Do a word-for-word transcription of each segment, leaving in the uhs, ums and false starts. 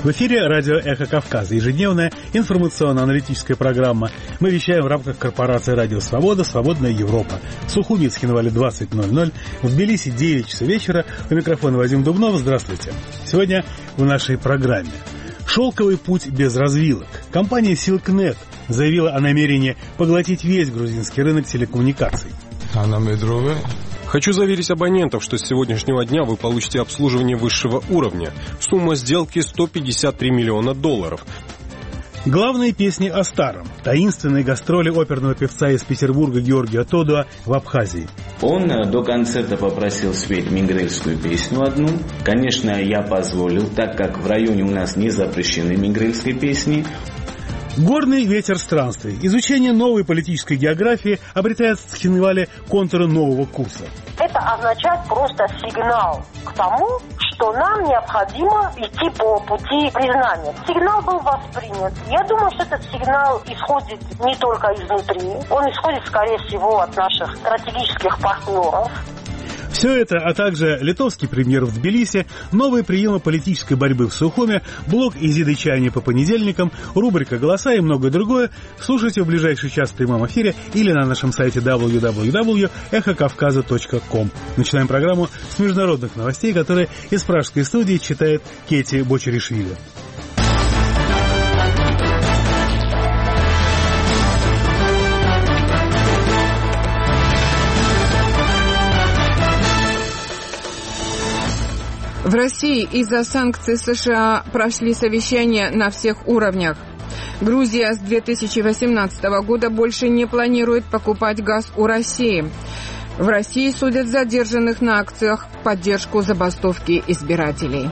В эфире радио «Эхо Кавказа», ежедневная информационно-аналитическая программа. Мы вещаем в рамках корпорации «Радио Свобода. Свободная Европа». В Сухуми, Цхинвале двадцать ноль ноль, в Тбилиси девять часов вечера. У микрофона Вадим Дубнов. Здравствуйте. Сегодня в нашей программе «Шелковый путь без развилок». Компания «Силкнет» заявила о намерении поглотить весь грузинский рынок телекоммуникаций. Хочу заверить абонентов, что с сегодняшнего дня вы получите обслуживание высшего уровня. Сумма сделки сто пятьдесят три миллиона долларов. Главные песни о старом. Таинственные гастроли оперного певца из Петербурга Георгия Тодуа в Абхазии. Он до концерта попросил спеть мингрельскую песню одну. Конечно, я позволил, так как в районе у нас не запрещены мингрельские песни. Горный ветер странствий. Изучение новой политической географии обретает в Цхинвале контуры нового курса. Это означает просто сигнал к тому, что нам необходимо идти по пути признания. Сигнал был воспринят. Я думаю, что этот сигнал исходит не только изнутри. Он исходит, скорее всего, от наших стратегических партнеров. Все это, а также литовский премьер в Тбилиси, новые приемы политической борьбы в Сухуме, блог Изиды Чайни по понедельникам, рубрика «Голоса» и многое другое слушайте в ближайший час в прямом эфире или на нашем сайте дабл ю дабл ю дабл ю точка эхо кавказа точка ком. Начинаем программу с международных новостей, которые из пражской студии читает Кети Бочеришвили. В России из-за санкций США прошли совещания на всех уровнях. Грузия с две тысячи восемнадцатого года больше не планирует покупать газ у России. В России судят задержанных на акциях в поддержку забастовки избирателей.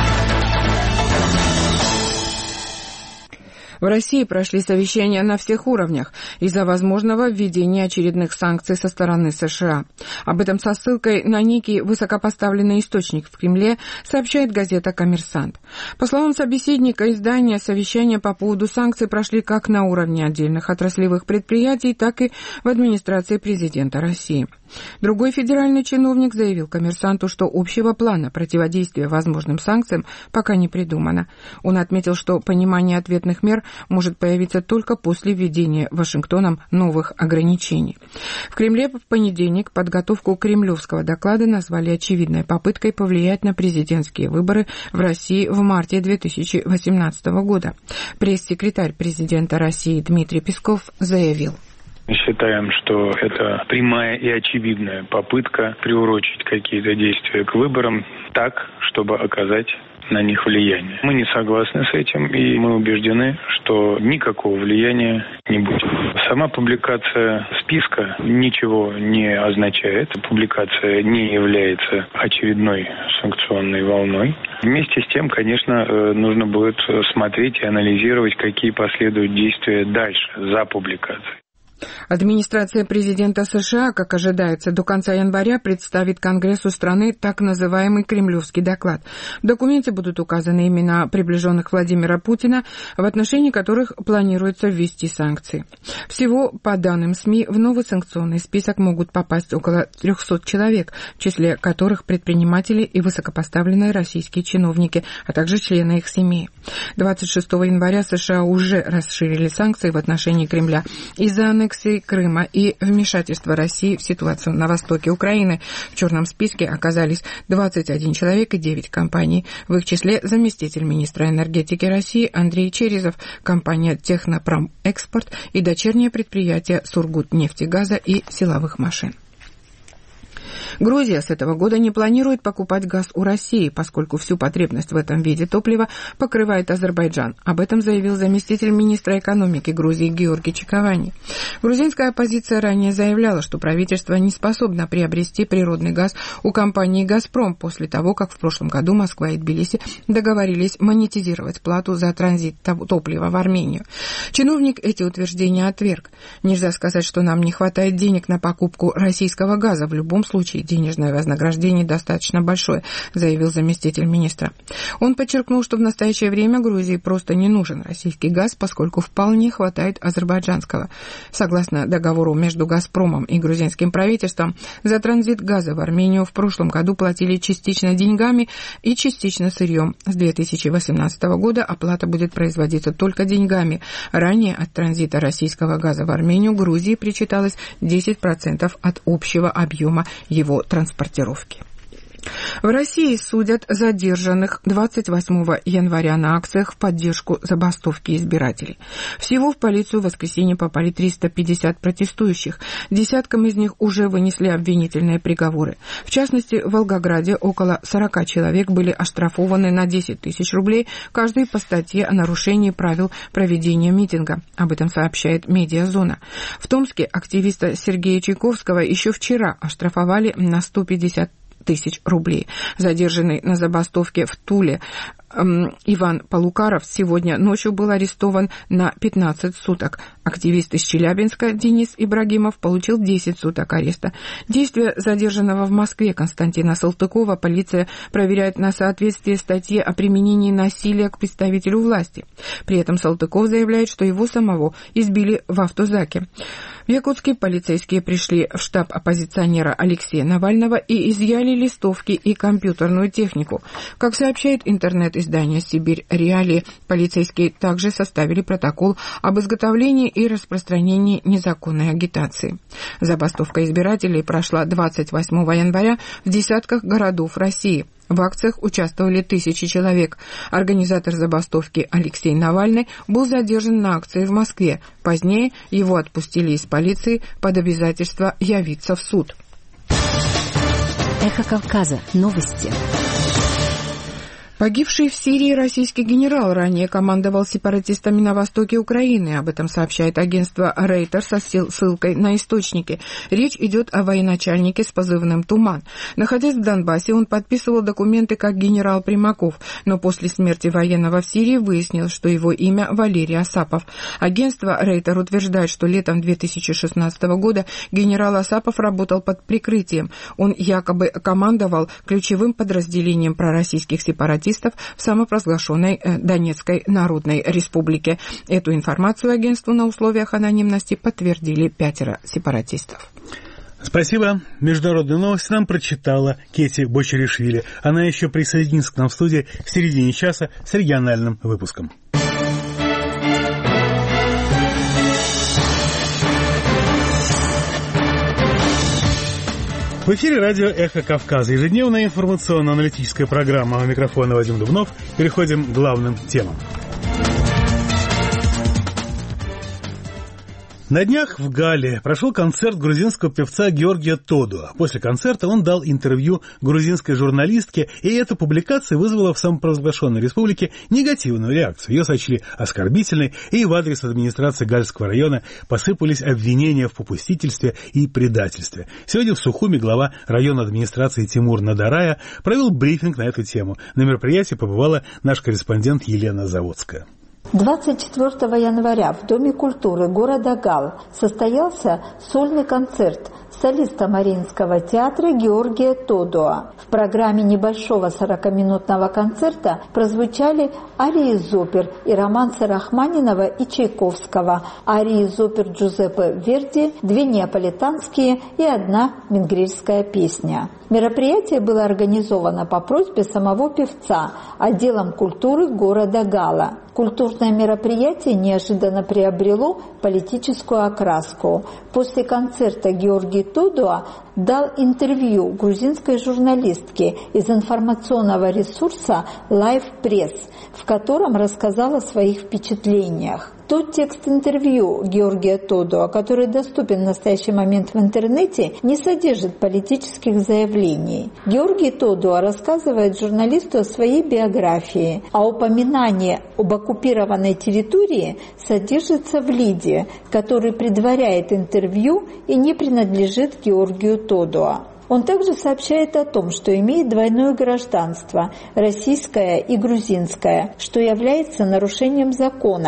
В России прошли совещания на всех уровнях из-за возможного введения очередных санкций со стороны США. Об этом со ссылкой на некий высокопоставленный источник в Кремле сообщает газета «Коммерсант». По словам собеседника издания, совещания по поводу санкций прошли как на уровне отдельных отраслевых предприятий, так и в администрации президента России. Другой федеральный чиновник заявил «Коммерсанту», что общего плана противодействия возможным санкциям пока не придумано. Он отметил, что понимание ответных мер может появиться только после введения Вашингтоном новых ограничений. В Кремле в понедельник подготовку кремлевского доклада назвали очевидной попыткой повлиять на президентские выборы в России в марте две тысячи восемнадцатого года. Пресс-секретарь президента России Дмитрий Песков заявил: Мы считаем, что это прямая и очевидная попытка приурочить какие-то действия к выборам так, чтобы оказать на них влияние. Мы не согласны с этим, и мы убеждены, что никакого влияния не будет. Сама публикация списка ничего не означает. Публикация не является очередной санкционной волной. Вместе с тем, конечно, нужно будет смотреть и анализировать, какие последуют действия дальше, за публикацией. Администрация президента США, как ожидается, до конца января представит Конгрессу страны так называемый кремлевский доклад. В документе будут указаны имена приближенных Владимира Путина, в отношении которых планируется ввести санкции. Всего, по данным СМИ, в новый санкционный список могут попасть около трехсот человек, в числе которых предприниматели и высокопоставленные российские чиновники, а также члены их семей. двадцать шестого января США уже расширили санкции в отношении Кремля из-за аннексии Крыма и вмешательства России в ситуацию на востоке Украины. В черном списке оказались двадцать один человек и девять компаний. В их числе заместитель министра энергетики России Андрей Черезов, компания «Технопромэкспорт» и дочернее предприятие «Сургутнефтегаза» и силовых машин. Грузия с этого года не планирует покупать газ у России, поскольку всю потребность в этом виде топлива покрывает Азербайджан. Об этом заявил заместитель министра экономики Грузии Георгий Чиковани. Грузинская оппозиция ранее заявляла, что правительство не способно приобрести природный газ у компании «Газпром» после того, как в прошлом году Москва и Тбилиси договорились монетизировать плату за транзит топлива в Армению. Чиновник эти утверждения отверг. Нельзя сказать, что нам не хватает денег на покупку российского газа. В любом случае, денежное вознаграждение достаточно большое, заявил заместитель министра. Он подчеркнул, что в настоящее время Грузии просто не нужен российский газ, поскольку вполне хватает азербайджанского. Согласно договору между «Газпромом» и грузинским правительством, за транзит газа в Армению в прошлом году платили частично деньгами и частично сырьем. С две тысячи восемнадцатого года оплата будет производиться только деньгами. Ранее от транзита российского газа в Армению Грузии причиталось десять процентов от общего объема его транспортировки. В России судят задержанных двадцать восьмого января на акциях в поддержку забастовки избирателей. Всего в полицию в воскресенье попали триста пятьдесят протестующих. Десяткам из них уже вынесли обвинительные приговоры. В частности, в Волгограде около сорока человек были оштрафованы на десять тысяч рублей, каждый по статье о нарушении правил проведения митинга. Об этом сообщает «Медиазона». В Томске активиста Сергея Чайковского еще вчера оштрафовали на сто пятьдесят тысяч рублей. Задержанный на забастовке в Туле Иван Полукаров сегодня ночью был арестован на пятнадцать суток. Активист из Челябинска Денис Ибрагимов получил десять суток ареста. Действия задержанного в Москве Константина Салтыкова полиция проверяет на соответствие статье о применении насилия к представителю власти. При этом Салтыков заявляет, что его самого избили в автозаке. В Якутске полицейские пришли в штаб оппозиционера Алексея Навального и изъяли листовки и компьютерную технику. Как сообщает интернет-издание «Сибирь Реалии», полицейские также составили протокол об изготовлении и распространении незаконной агитации. Забастовка избирателей прошла двадцать восьмого января в десятках городов России. В акциях участвовали тысячи человек. Организатор забастовки Алексей Навальный был задержан на акции в Москве. Позднее его отпустили из полиции под обязательство явиться в суд. Эхо Кавказа. Новости. Погибший в Сирии российский генерал ранее командовал сепаратистами на востоке Украины. Об этом сообщает агентство Reuters со ссылкой на источники. Речь идет о военачальнике с позывным «Туман». Находясь в Донбассе, он подписывал документы как генерал Примаков, но после смерти военного в Сирии выяснилось, что его имя Валерий Асапов. Агентство Reuters утверждает, что летом две тысячи шестнадцатого года генерал Асапов работал под прикрытием. Он якобы командовал ключевым подразделением пророссийских сепаратистов в самопровозглашенной Донецкой Народной Республике. Эту информацию агентству на условиях анонимности подтвердили пятеро сепаратистов. Спасибо. Международные новости нам прочитала Кети Бочеришвили. Она еще присоединится к нам в студии в середине часа с региональным выпуском. В эфире радио «Эхо Кавказа». Ежедневная информационно-аналитическая программа. У микрофона Вадим Дубнов. Переходим к главным темам. На днях в Галле прошел концерт грузинского певца Георгия Тодуа. После концерта он дал интервью грузинской журналистке, и эта публикация вызвала в самопровозглашенной республике негативную реакцию. Ее сочли оскорбительной, и в адрес администрации Гальского района посыпались обвинения в попустительстве и предательстве. Сегодня в Сухуми глава районной администрации Тимур Надарая провел брифинг на эту тему. На мероприятии побывала наш корреспондент Елена Заводская. двадцать четвёртого января в Доме культуры города Гал состоялся сольный концерт солиста Мариинского театра Георгия Тодуа. В программе небольшого сорокаминутного концерта прозвучали арии из опер и романсы Рахманинова и Чайковского, арии из опер Джузеппе Верди, две неаполитанские и одна венгерская песня. Мероприятие было организовано по просьбе самого певца отделом культуры города Гала. Культурное мероприятие неожиданно приобрело политическую окраску. После концерта Георгий Тодуа дал интервью грузинской журналистке из информационного ресурса Live Press, в котором рассказал о своих впечатлениях. Тот текст интервью Георгия Тодуа, который доступен в настоящий момент в интернете, не содержит политических заявлений. Георгий Тодуа рассказывает журналисту о своей биографии, а упоминание об оккупированной территории содержится в лиде, который предваряет интервью и не принадлежит Георгию Тодуа. Он также сообщает о том, что имеет двойное гражданство – российское и грузинское, что является нарушением закона,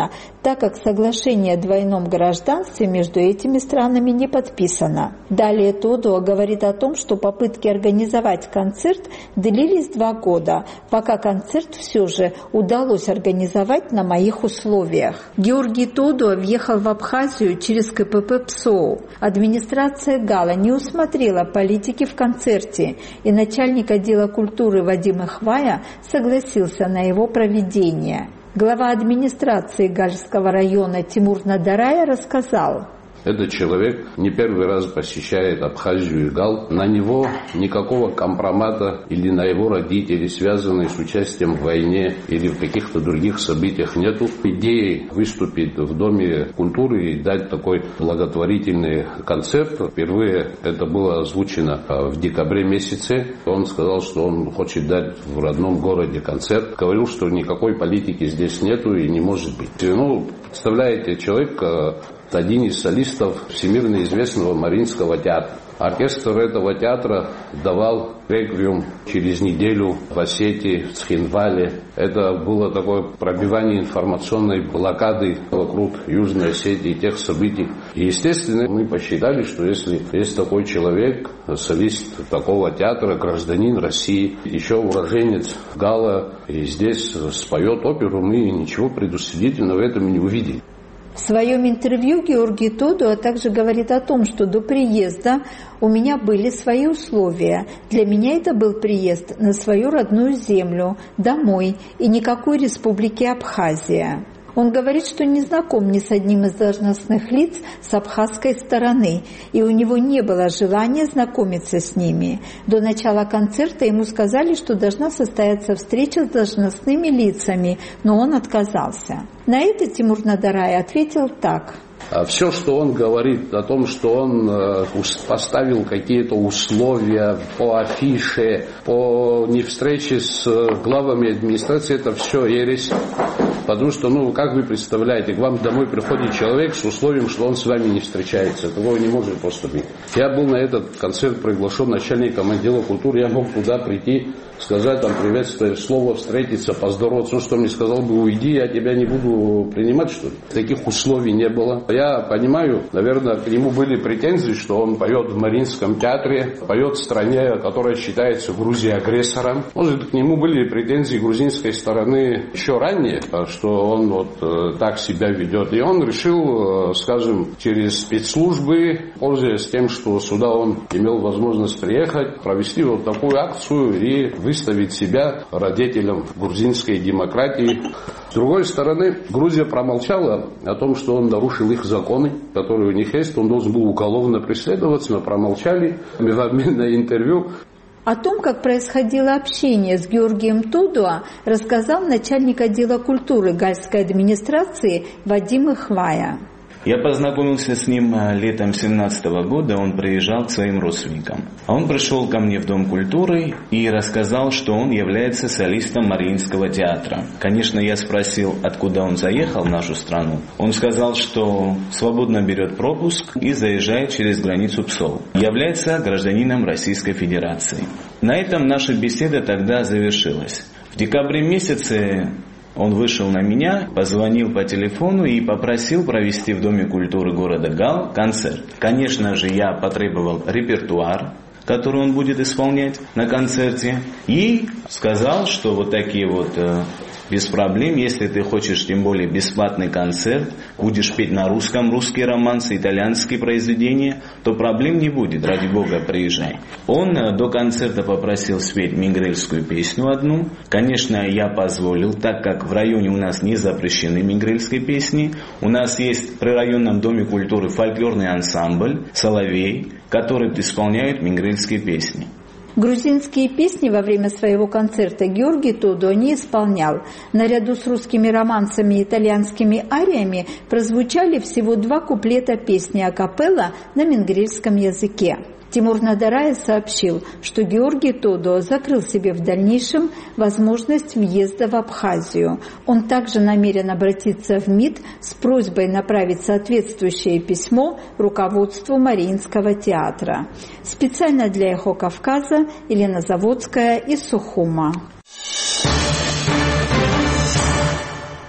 так как соглашение о двойном гражданстве между этими странами не подписано. Далее Тодо говорит о том, что попытки организовать концерт длились два года, пока концерт все же удалось организовать на моих условиях. Георгий Тодо въехал в Абхазию через ка пэ пэ ПСОУ. Администрация ГАЛа не усмотрела политики в концерте, и начальник отдела культуры Вадим Ихвая согласился на его проведение. Глава администрации Гальского района Тимур Надарай рассказал: Этот человек не первый раз посещает Абхазию и Гал. На него никакого компромата или на его родителей, связанные с участием в войне или в каких-то других событиях, нету. Идеи выступить в Доме культуры и дать такой благотворительный концерт. Впервые это было озвучено в декабре месяце. Он сказал, что он хочет дать в родном городе концерт. Говорил, что никакой политики здесь нету и не может быть. Ну, представляете, человек... один из солистов всемирно известного Мариинского театра. Оркестр этого театра давал реквием через неделю в Осетии, в Цхинвале. Это было такое пробивание информационной блокады вокруг Южной Осетии, тех событий. И, естественно, мы посчитали, что если есть такой человек, солист такого театра, гражданин России, еще уроженец Гала, и здесь споет оперу, мы ничего предусудительного в этом не увидели. В своем интервью Георгий Тодо также говорит о том, что до приезда у меня были свои условия. Для меня это был приезд на свою родную землю, домой, и никакой республики Абхазия. Он говорит, что не знаком ни с одним из должностных лиц с абхазской стороны, и у него не было желания знакомиться с ними. До начала концерта ему сказали, что должна состояться встреча с должностными лицами, но он отказался. На это Тимур Надарай ответил так. Все, что он говорит о том, что он поставил какие-то условия по афише, по невстрече с главами администрации, это все ересь. Потому что, ну, как вы представляете, к вам домой приходит человек с условием, что он с вами не встречается. Такого не может просто быть. Я был на этот концерт приглашен начальником отдела культуры, я мог туда прийти, сказать там приветствие, слово, встретиться, поздороваться. Ну, что мне сказал бы, уйди, я тебя не буду принимать, что ли. Таких условий не было. Я понимаю, наверное, к нему были претензии, что он поет в Мариинском театре, поет в стране, которая считается Грузией агрессором. Может, к нему были претензии грузинской стороны еще ранее, что он вот э, так себя ведет. И он решил, э, скажем, через спецслужбы, пользуясь тем, что сюда он имел возможность приехать, провести вот такую акцию и выставить себя родителем грузинской демократии. С другой стороны, Грузия промолчала о том, что он нарушил их законы, которые у них есть. Он должен был уголовно преследоваться, но промолчали. В обмен на интервью. О том, как происходило общение с Георгием Тодо, рассказал начальник отдела культуры Гальской администрации Вадим Ихвая. Я познакомился с ним летом семнадцатого года, он приезжал к своим родственникам. А он пришел ко мне в Дом культуры и рассказал, что он является солистом Мариинского театра. Конечно, я спросил, откуда он заехал в нашу страну. Он сказал, что свободно берет пропуск и заезжает через границу ПСОУ. Является гражданином Российской Федерации. На этом наша беседа тогда завершилась. В декабре месяце он вышел на меня, позвонил по телефону и попросил провести в Доме культуры города Гал концерт. Конечно же, я потребовал репертуар, который он будет исполнять на концерте, и сказал, что вот такие вот э, без проблем, если ты хочешь, тем более бесплатный концерт, будешь петь на русском, русские романсы, итальянские произведения, то проблем не будет, ради бога, приезжай. Он э, до концерта попросил спеть мингрельскую песню одну. Конечно, я позволил, так как в районе у нас не запрещены мингрельские песни. У нас есть при районном Доме культуры фольклорный ансамбль «Соловей», который исполняет мингрельские песни. Грузинские песни во время своего концерта Георгий Тодо не исполнял. Наряду с русскими романсами и итальянскими ариями прозвучали всего два куплета песни акапелла на мингрельском языке. Тимур Надарай сообщил, что Георгий Тодо закрыл себе в дальнейшем возможность въезда в Абхазию. Он также намерен обратиться в МИД с просьбой направить соответствующее письмо руководству Мариинского театра. Специально для «Эхо Кавказа» Елена Заводская из Сухума.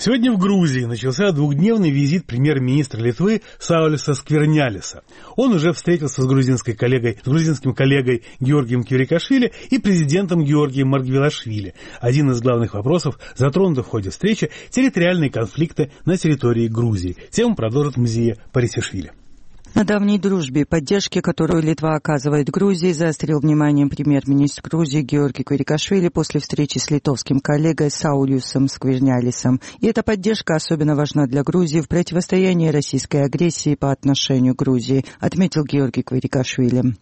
Сегодня в Грузии начался двухдневный визит премьер-министра Литвы Саулиса Сквернялиса. Он уже встретился с грузинской коллегой, с грузинским коллегой Георгием Квирикашвили и президентом Георгием Маргвелашвили. Один из главных вопросов, затронутых в ходе встречи, территориальные конфликты на территории Грузии. Тему продолжит Мзия Парисишвили. На давней дружбе и поддержке, которую Литва оказывает Грузии, заострил внимание премьер-министр Грузии Георгий Квирикашвили после встречи с литовским коллегой Саулиусом Сквернялисом. И эта поддержка особенно важна для Грузии в противостоянии российской агрессии по отношению к Грузии, отметил Георгий Квирикашвили.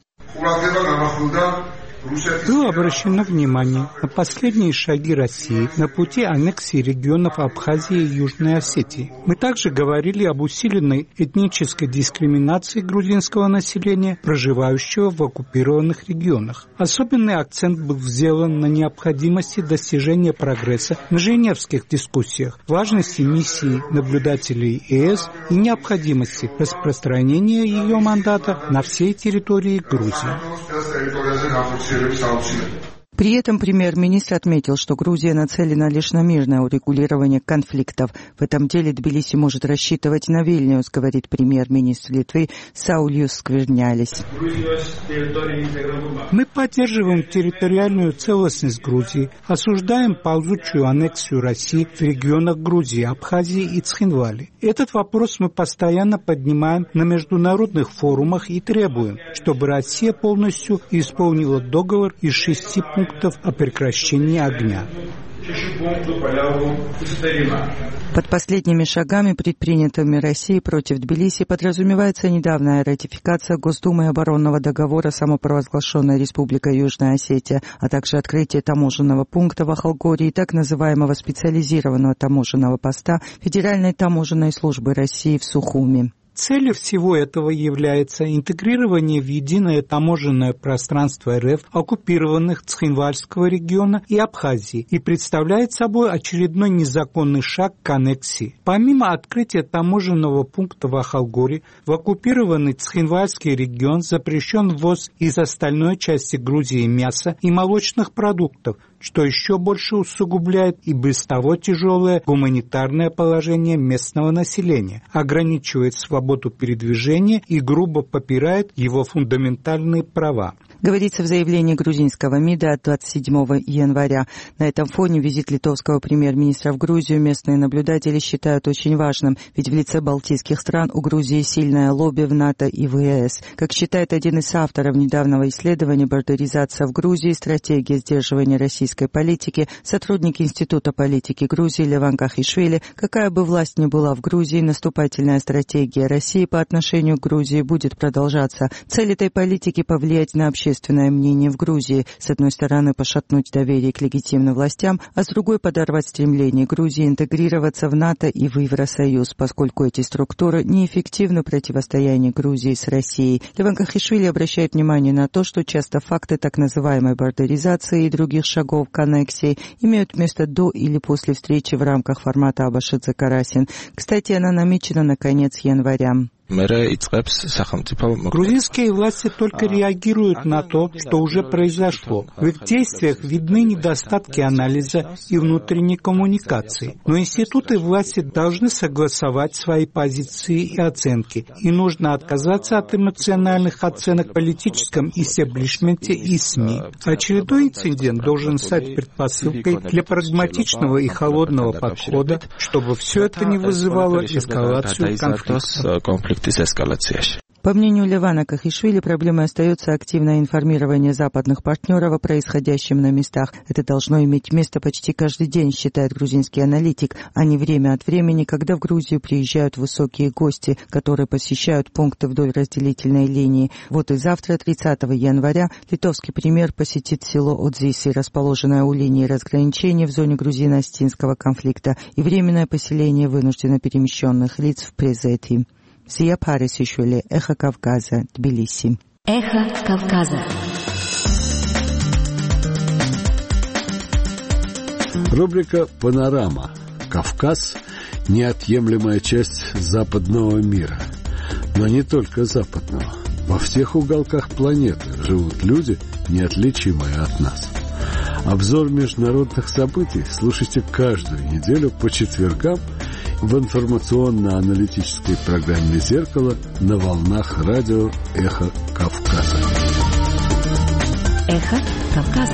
Было обращено внимание на последние шаги России на пути аннексии регионов Абхазии и Южной Осетии. Мы также говорили об усиленной этнической дискриминации грузинского населения, проживающего в оккупированных регионах. Особенный акцент был сделан на необходимости достижения прогресса на женевских дискуссиях, важности миссии наблюдателей ЕС и необходимости распространения ее мандата на всей территории Грузии. При этом премьер-министр отметил, что Грузия нацелена лишь на мирное урегулирование конфликтов. В этом деле Тбилиси может рассчитывать на Вильнюс, говорит премьер-министр Литвы Саулиус Сквернялис. Мы поддерживаем территориальную целостность Грузии, осуждаем ползучую аннексию России в регионах Грузии, Абхазии и Цхинвали. Этот вопрос мы постоянно поднимаем на международных форумах и требуем, чтобы Россия полностью исполнила договор из шести пунктов о прекращении огня. Под последними шагами, предпринятыми Россией против Тбилиси, подразумевается недавняя ратификация Госдумы оборонного договора самопровозглашенной Республикой Южная Осетия, а также открытие таможенного пункта в Ахалгоре и так называемого специализированного таможенного поста Федеральной таможенной службы России в Сухуми. Целью всего этого является интегрирование в единое таможенное пространство эр эф оккупированных Цхинвальского региона и Абхазии и представляет собой очередной незаконный шаг к аннексии. Помимо открытия таможенного пункта в Ахалгоре, в оккупированный Цхинвальский регион запрещен ввоз из остальной части Грузии мяса и молочных продуктов, что еще больше усугубляет и без того тяжелое гуманитарное положение местного населения, ограничивает свободу передвижения и грубо попирает его фундаментальные права. Говорится в заявлении грузинского МИДа от двадцать седьмого января. На этом фоне визит литовского премьер-министра в Грузию местные наблюдатели считают очень важным, ведь в лице балтийских стран у Грузии сильное лобби в НАТО и в е эс. Как считает один из авторов недавнего исследования «Бордеризация в Грузии. Стратегия сдерживания российской политики», сотрудник Института политики Грузии Леван Кахишвили, какая бы власть ни была в Грузии, наступательная стратегия России по отношению к Грузии будет продолжаться. Цель этой политики – повлиять на общественность общественное мнение в Грузии, с одной стороны подчеркнуть доверие к легитимным властям, а с другой подорвать стремление Грузии интегрироваться в НАТО и в Евросоюз, поскольку эти структуры неэффективны в противостоянии Грузии с Россией. Леван Кахишвили обращает внимание на то, что часто факты так называемой бордеризации и других шагов к аннексии имеют место до или после встречи в рамках формата Абашидзе-Карасин. Кстати, она намечена на конец января. Грузинские власти только реагируют на то, что уже произошло. В их действиях видны недостатки анализа и внутренней коммуникации. Но институты власти должны согласовать свои позиции и оценки. И нужно отказаться от эмоциональных оценок в политическом истеблишменте и СМИ. Очередной инцидент должен стать предпосылкой для прагматичного и холодного подхода, чтобы все это не вызывало эскалацию конфликта. По мнению Левана Кахишвили, проблемой остается активное информирование западных партнеров о происходящем на местах. Это должно иметь место почти каждый день, считает грузинский аналитик, а не время от времени, когда в Грузию приезжают высокие гости, которые посещают пункты вдоль разделительной линии. Вот и завтра, тридцатого января, литовский премьер посетит село Одзиси, расположенное у линии разграничения в зоне грузино-осетинского конфликта, и временное поселение вынужденно перемещенных лиц в Презети. Мзия Парисишвили, Эхо Кавказа, Тбилиси. Эхо Кавказа. Рубрика «Панорама». Кавказ – неотъемлемая часть западного мира. Но не только западного. Во всех уголках планеты живут люди, неотличимые от нас. Обзор международных событий слушайте каждую неделю по четвергам в информационно-аналитической программе «Зеркало» на волнах радио «Эхо Кавказа». Эхо Кавказа.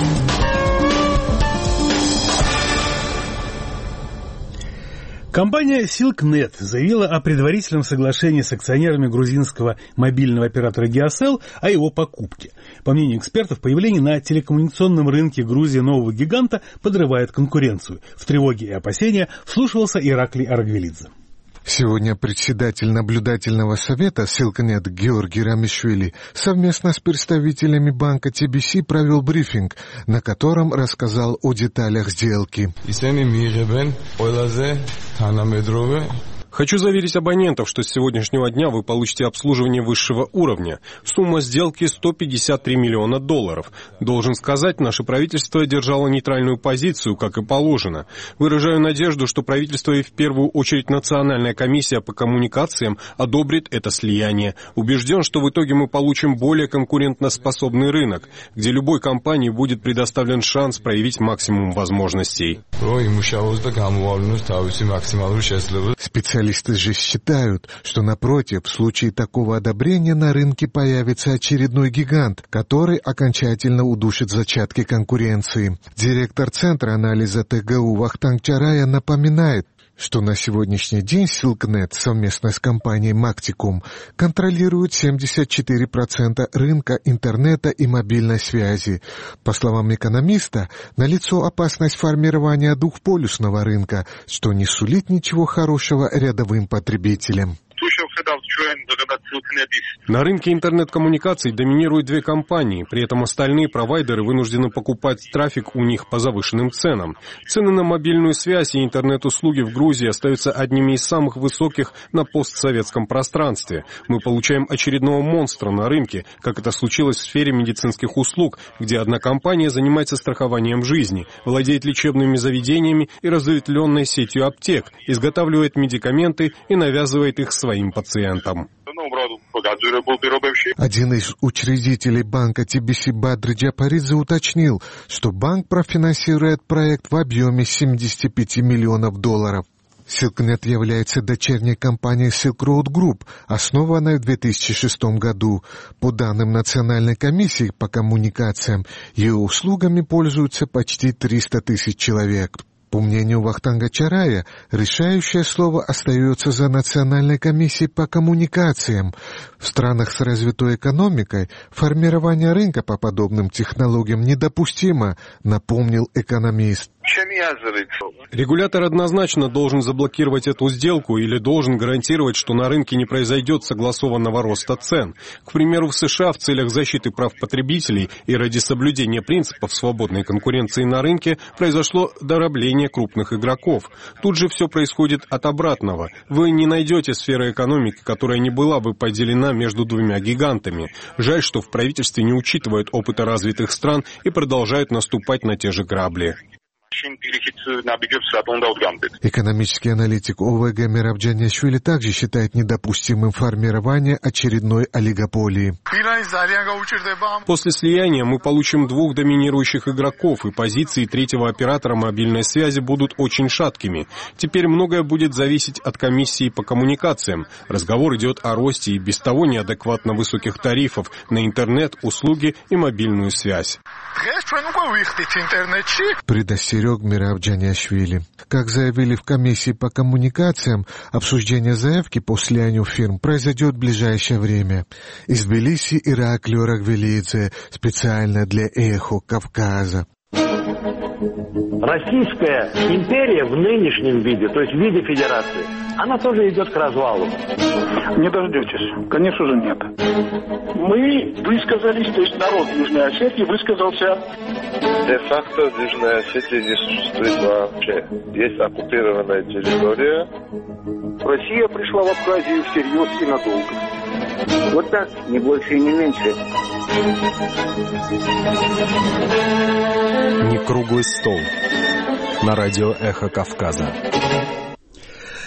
Компания Silknet заявила о предварительном соглашении с акционерами грузинского мобильного оператора Geocell о его покупке. По мнению экспертов, появление на телекоммуникационном рынке Грузии нового гиганта подрывает конкуренцию. В тревоге и опасения вслушивался Ираклий Аргвелидзе. Сегодня председатель наблюдательного совета Silknet Георгий Рамишвили совместно с представителями банка ти би си провел брифинг, на котором рассказал о деталях сделки. Хочу заверить абонентов, что с сегодняшнего дня вы получите обслуживание высшего уровня. Сумма сделки сто пятьдесят три миллиона долларов. Должен сказать, наше правительство держало нейтральную позицию, как и положено. Выражаю надежду, что правительство и в первую очередь Национальная комиссия по коммуникациям одобрит это слияние. Убежден, что в итоге мы получим более конкурентоспособный рынок, где любой компании будет предоставлен шанс проявить максимум возможностей. Специалисты Специалисты же считают, что, напротив, в случае такого одобрения на рынке появится очередной гигант, который окончательно удушит зачатки конкуренции. Директор Центра анализа ТГУ Вахтанг Чарая напоминает, что на сегодняшний день Silknet совместно с компанией Мактикум контролирует семьдесят четыре процента рынка интернета и мобильной связи. По словам экономиста, налицо опасность формирования двухполюсного рынка, что не сулит ничего хорошего рядовым потребителям. На рынке интернет-коммуникаций доминируют две компании, при этом остальные провайдеры вынуждены покупать трафик у них по завышенным ценам. Цены на мобильную связь и интернет-услуги в Грузии остаются одними из самых высоких на постсоветском пространстве. Мы получаем очередного монстра на рынке, как это случилось в сфере медицинских услуг, где одна компания занимается страхованием жизни, владеет лечебными заведениями и разветвленной сетью аптек, изготавливает медикаменты и навязывает их своим пациентам. Один из учредителей банка ти би си Бадр Джапаридзе уточнил, что банк профинансирует проект в объеме семьдесят пять миллионов долларов. Silknet является дочерней компанией Silk Road Group, основанной в две тысячи шестом году. По данным Национальной комиссии по коммуникациям, ее услугами пользуются почти триста тысяч человек. По мнению Вахтанга Чарая, решающее слово остается за Национальной комиссией по коммуникациям. В странах с развитой экономикой формирование рынка по подобным технологиям недопустимо, напомнил экономист. Регулятор однозначно должен заблокировать эту сделку или должен гарантировать, что на рынке не произойдет согласованного роста цен. К примеру, в США в целях защиты прав потребителей и ради соблюдения принципов свободной конкуренции на рынке произошло дробление крупных игроков. Тут же все происходит от обратного. Вы не найдете сферы экономики, которая не была бы поделена между двумя гигантами. Жаль, что в правительстве не учитывают опыта развитых стран и продолжают наступать на те же грабли. Экономический аналитик о вэ гэ Мераб Джаниашвили также считает недопустимым формирование очередной олигополии. После слияния мы получим двух доминирующих игроков, и позиции третьего оператора мобильной связи будут очень шаткими. Теперь многое будет зависеть от комиссии по коммуникациям. Разговор идет о росте и без того неадекватно высоких тарифов на интернет, услуги и мобильную связь. Предостерег Мераб Джаниашвили. Как заявили в комиссии по коммуникациям, обсуждение заявки по слиянию фирм произойдет в ближайшее время. Из Тбилиси Ираклий Аргвелидзе специально для «Эхо Кавказа». Российская империя в нынешнем виде, то есть в виде федерации, она тоже идет к развалу. Не дождетесь. Конечно же, нет. Мы высказались, то есть народ Южной Осетии высказался. Де-факто Южная Осетия не существует вообще. Есть оккупированная территория. Россия пришла в Абхазию всерьез и надолго. Вот так, не больше и не меньше. Не круглый стол. На радио «Эхо Кавказа».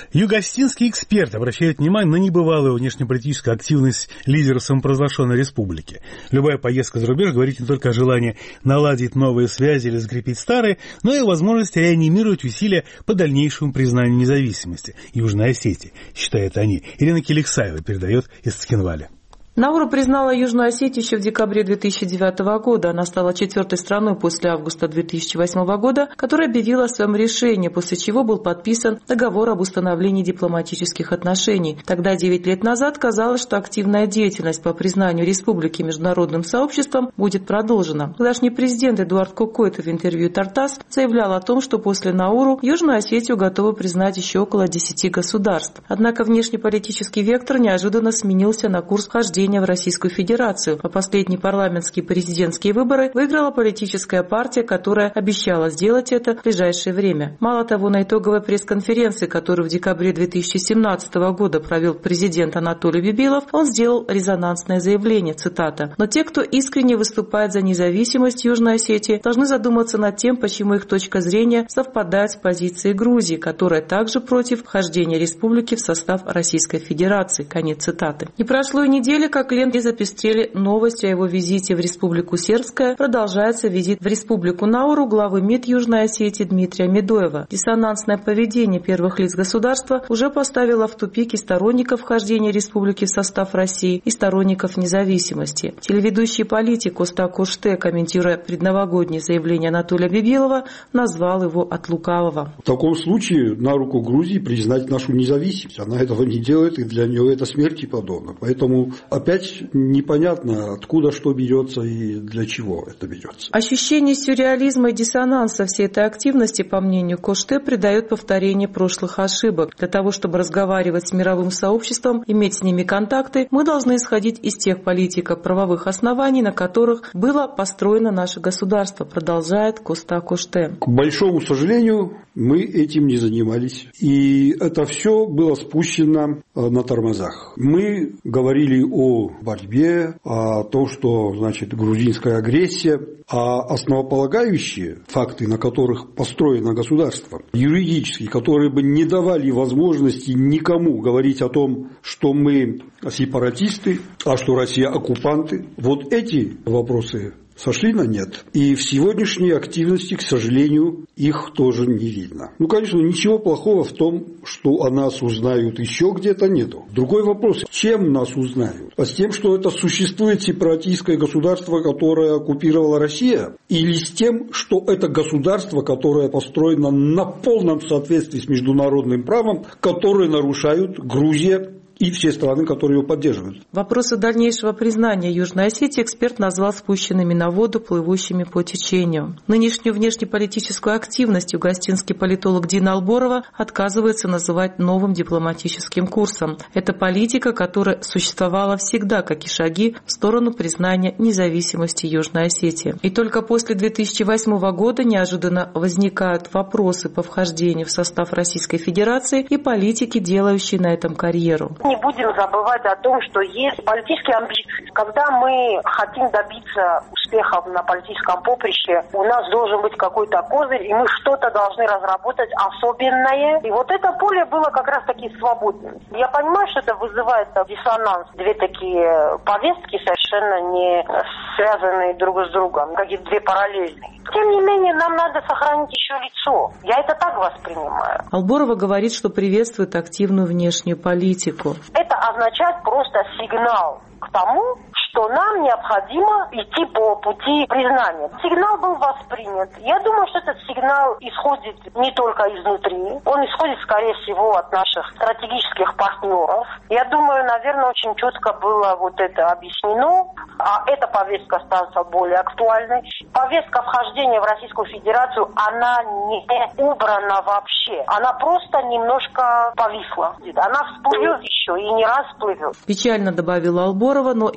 Югостинские эксперты обращают внимание на небывалую внешнеполитическую активность лидера самопровозглашенной республики. Любая поездка за рубеж говорит не только о желании наладить новые связи или закрепить старые, но и о возможности реанимировать усилия по дальнейшему признанию независимости Южной Осетии, считают они. Ирина Келексаева передает из Цхинваля. Науру признала Южную Осетию еще в декабре две тысячи девятого года. Она стала четвертой страной после августа две тысячи восьмого года, которая объявила о своем решении, после чего был подписан договор об установлении дипломатических отношений. Тогда, девять лет назад, казалось, что активная деятельность по признанию республики международным сообществом будет продолжена. Тогдашний президент Эдуард Кокойто в интервью Тартас заявлял о том, что после Науру Южную Осетию готовы признать еще около десяти государств. Однако внешнеполитический вектор неожиданно сменился на курс вхождения в Российскую Федерацию. А последние парламентские и президентские выборы выиграла политическая партия, которая обещала сделать это в ближайшее время. Мало того, на итоговой пресс-конференции, которую в декабре две тысячи семнадцатого года провел президент Анатолий Бибилов, он сделал резонансное заявление, цитата: «Но те, кто искренне выступает за независимость Южной Осетии, должны задуматься над тем, почему их точка зрения совпадает с позицией Грузии, которая также против вхождения республики в состав Российской Федерации». Конец цитаты. Не прошло и недели, как ленты запестрели новости о его визите в Республику Сербская. Продолжается визит в Республику Науру главы МИД Южной Осетии Дмитрия Медоева. Диссонансное поведение первых лиц государства уже поставило в тупик и сторонников вхождения республики в состав России, и сторонников независимости. Телеведущий политик Коста Коште, комментируя предновогоднее заявление Анатолия Бибилова, назвал его от лукавого. В таком случае на руку Грузии признать нашу независимость. Она этого не делает, и для нее это смерти подобно. Поэтому опять непонятно, откуда что берется и для чего это берется. Ощущение сюрреализма и диссонанса всей этой активности, по мнению Коште, придает повторение прошлых ошибок. Для того, чтобы разговаривать с мировым сообществом, иметь с ними контакты, мы должны исходить из тех политико-правовых оснований, на которых было построено наше государство, продолжает Коста Коште. К большому сожалению, мы этим не занимались. И это все было спущено на тормозах. Мы говорили о борьбе, о том, что значит грузинская агрессия, а основополагающие факты, на которых построено государство, юридические, которые бы не давали возможности никому говорить о том, что мы сепаратисты, а что Россия оккупанты, вот эти вопросы сошли на нет. И в сегодняшней активности, к сожалению, их тоже не видно. Ну, конечно, ничего плохого в том, что о нас узнают еще где-то, нету. Другой вопрос, чем нас узнают? А с тем, что это существует сепаратистское государство, которое оккупировала Россия? Или с тем, что это государство, которое построено на полном соответствии с международным правом, которое нарушают Грузия и все страны, которые его поддерживают. Вопросы дальнейшего признания Южной Осетии эксперт назвал спущенными на воду, плывущими по течению. Нынешнюю внешнеполитическую активность югостинский политолог Дина Алборова отказывается называть новым дипломатическим курсом. Это политика, которая существовала всегда, как и шаги в сторону признания независимости Южной Осетии. И только после две тысячи восьмого года неожиданно возникают вопросы по вхождению в состав Российской Федерации и политики, делающие на этом карьеру. Не будем забывать о том, что есть политические амбиции. Когда мы хотим добиться успехов на политическом поприще, у нас должен быть какой-то козырь, и мы что-то должны разработать особенное. И вот это поле было как раз таки свободным. Я понимаю, что это вызывает диссонанс. Две такие повестки совершенно не связанные друг с другом, какие-то две параллельные. Тем не менее, нам надо сохранить еще лицо. Я это так воспринимаю. Алборова говорит, что приветствует активную внешнюю политику. Это означает просто сигнал к тому, что нам необходимо идти по пути признания. Сигнал был воспринят. Я думаю, что этот сигнал исходит не только изнутри, он исходит, скорее всего, от наших стратегических партнеров. Я думаю, наверное, очень четко было вот это объяснено, а эта повестка становится более актуальной. Повестка вхождения в Российскую Федерацию, она не убрана вообще. Она просто немножко повисла. Она всплывет еще и не раз всплывет. Печально добавила Алборова, но изменения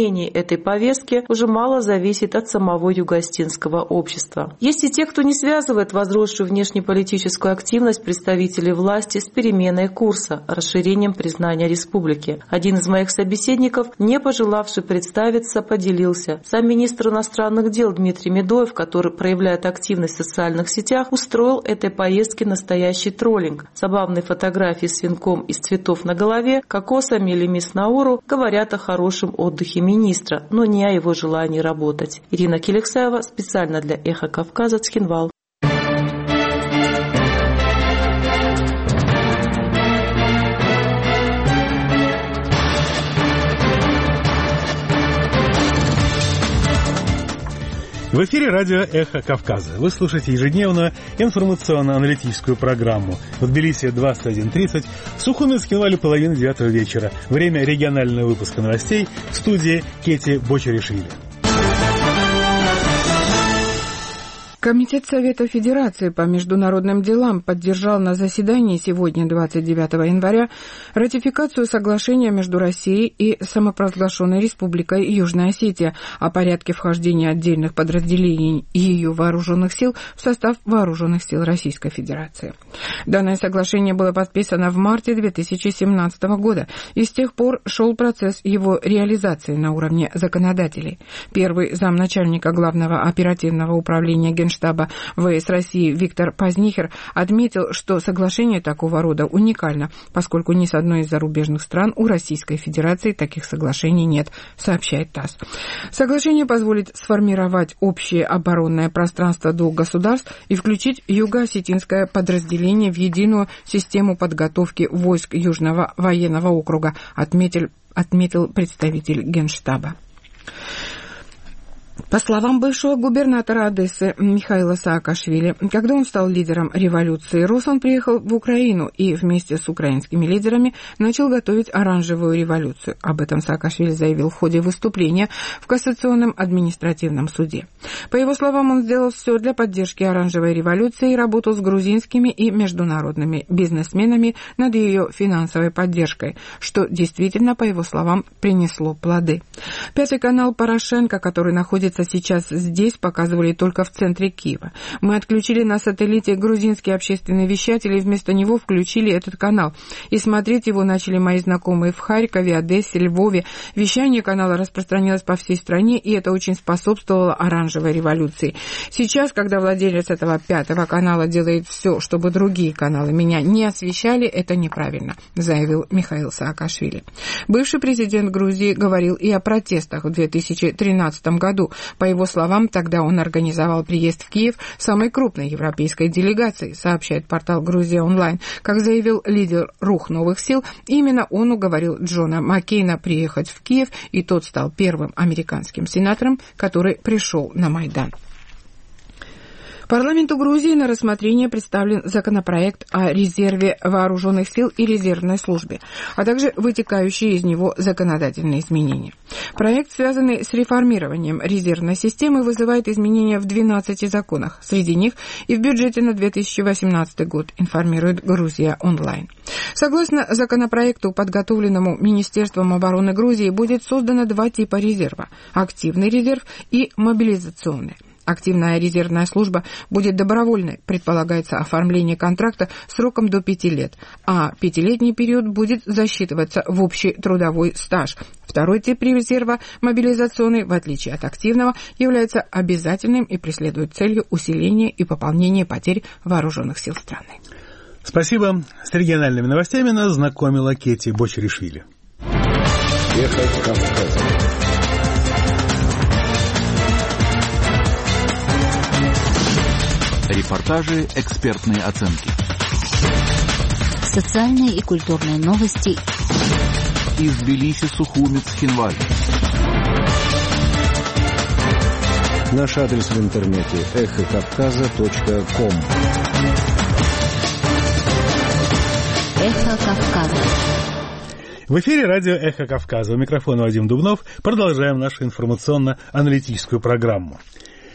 изменении этой повестки уже мало зависит от самого юго-осетинского общества. Есть и те, кто не связывает возросшую внешнеполитическую активность представителей власти с переменой курса, расширением признания республики. Один из моих собеседников, не пожелавший представиться, поделился. Сам министр иностранных дел Дмитрий Медоев, который проявляет активность в социальных сетях, устроил этой поездке настоящий троллинг. Забавные фотографии с венком из цветов на голове, кокосами или мисс Науру говорят о хорошем отдыхе министра, но не о его желании работать. Ирина Келексаева специально для «Эхо Кавказа», Цхинвал. В эфире радио «Эхо Кавказа». Вы слушаете ежедневную информационно-аналитическую программу. В Тбилиси двадцать один тридцать, в Сухуми, Цхинвале половина девятого вечера. Время регионального выпуска новостей в студии Кети Бочаришвили. Комитет Совета Федерации по международным делам поддержал на заседании сегодня, двадцать девятого января, ратификацию соглашения между Россией и самопровозглашенной Республикой Южная Осетия о порядке вхождения отдельных подразделений ее вооруженных сил в состав вооруженных сил Российской Федерации. Данное соглашение было подписано в марте две тысячи семнадцатого года, и с тех пор шел процесс его реализации на уровне законодателей. Первый замначальника Главного оперативного управления Генштаба штаба ВС России Виктор Познихер отметил, что соглашение такого рода уникально, поскольку ни с одной из зарубежных стран у Российской Федерации таких соглашений нет, сообщает ТАСС. Соглашение позволит сформировать общее оборонное пространство двух государств и включить юго-осетинское подразделение в единую систему подготовки войск Южного военного округа, отметил, отметил представитель Генштаба. По словам бывшего губернатора Одессы Михаила Саакашвили, когда он стал лидером революции РОС, он приехал в Украину и вместе с украинскими лидерами начал готовить оранжевую революцию. Об этом Саакашвили заявил в ходе выступления в Кассационном административном суде. По его словам, он сделал все для поддержки оранжевой революции и работал с грузинскими и международными бизнесменами над ее финансовой поддержкой, что действительно, по его словам, принесло плоды. Пятый канал Порошенко, который находится сейчас здесь, показывали только в центре Киева. Мы отключили на сателлите грузинский общественный вещатель и вместо него включили этот канал. И смотреть его начали мои знакомые в Харькове, Одессе, Львове. Вещание канала распространилось по всей стране, и это очень способствовало оранжевой революции. Сейчас, когда владелец этого пятого канала делает все, чтобы другие каналы меня не освещали, это неправильно, заявил Михаил Саакашвили. Бывший президент Грузии говорил и о протестах в две тысячи тринадцатом году. По его словам, тогда он организовал приезд в Киев самой крупной европейской делегации, сообщает портал «Грузия онлайн». Как заявил лидер Рух новых сил, именно он уговорил Джона Маккейна приехать в Киев, и тот стал первым американским сенатором, который пришел на Майдан. Парламенту Грузии на рассмотрение представлен законопроект о резерве вооруженных сил и резервной службе, а также вытекающие из него законодательные изменения. Проект, связанный с реформированием резервной системы, вызывает изменения в двенадцати законах, среди них и в бюджете на две тысячи восемнадцатый год, информирует Грузия онлайн. Согласно законопроекту, подготовленному Министерством обороны Грузии, будет создано два типа резерва – активный резерв и мобилизационный. Активная резервная служба будет добровольной, предполагается оформление контракта сроком до пяти лет, а пятилетний период будет засчитываться в общий трудовой стаж. Второй тип резерва, мобилизационный, в отличие от активного, является обязательным и преследует целью усиления и пополнения потерь вооруженных сил страны. Спасибо. С региональными новостями нас знакомила Кети Бочаришвили. Эхо Кавказа. Репортажи, экспертные оценки. Социальные и культурные новости. Из Тбилиси, Сухуми, Цхинвале. Наш адрес в интернете эхо кавказа точка ком. Эхо Кавказа. В эфире радио «Эхо Кавказа». У микрофона Вадим Дубнов. Продолжаем нашу информационно-аналитическую программу.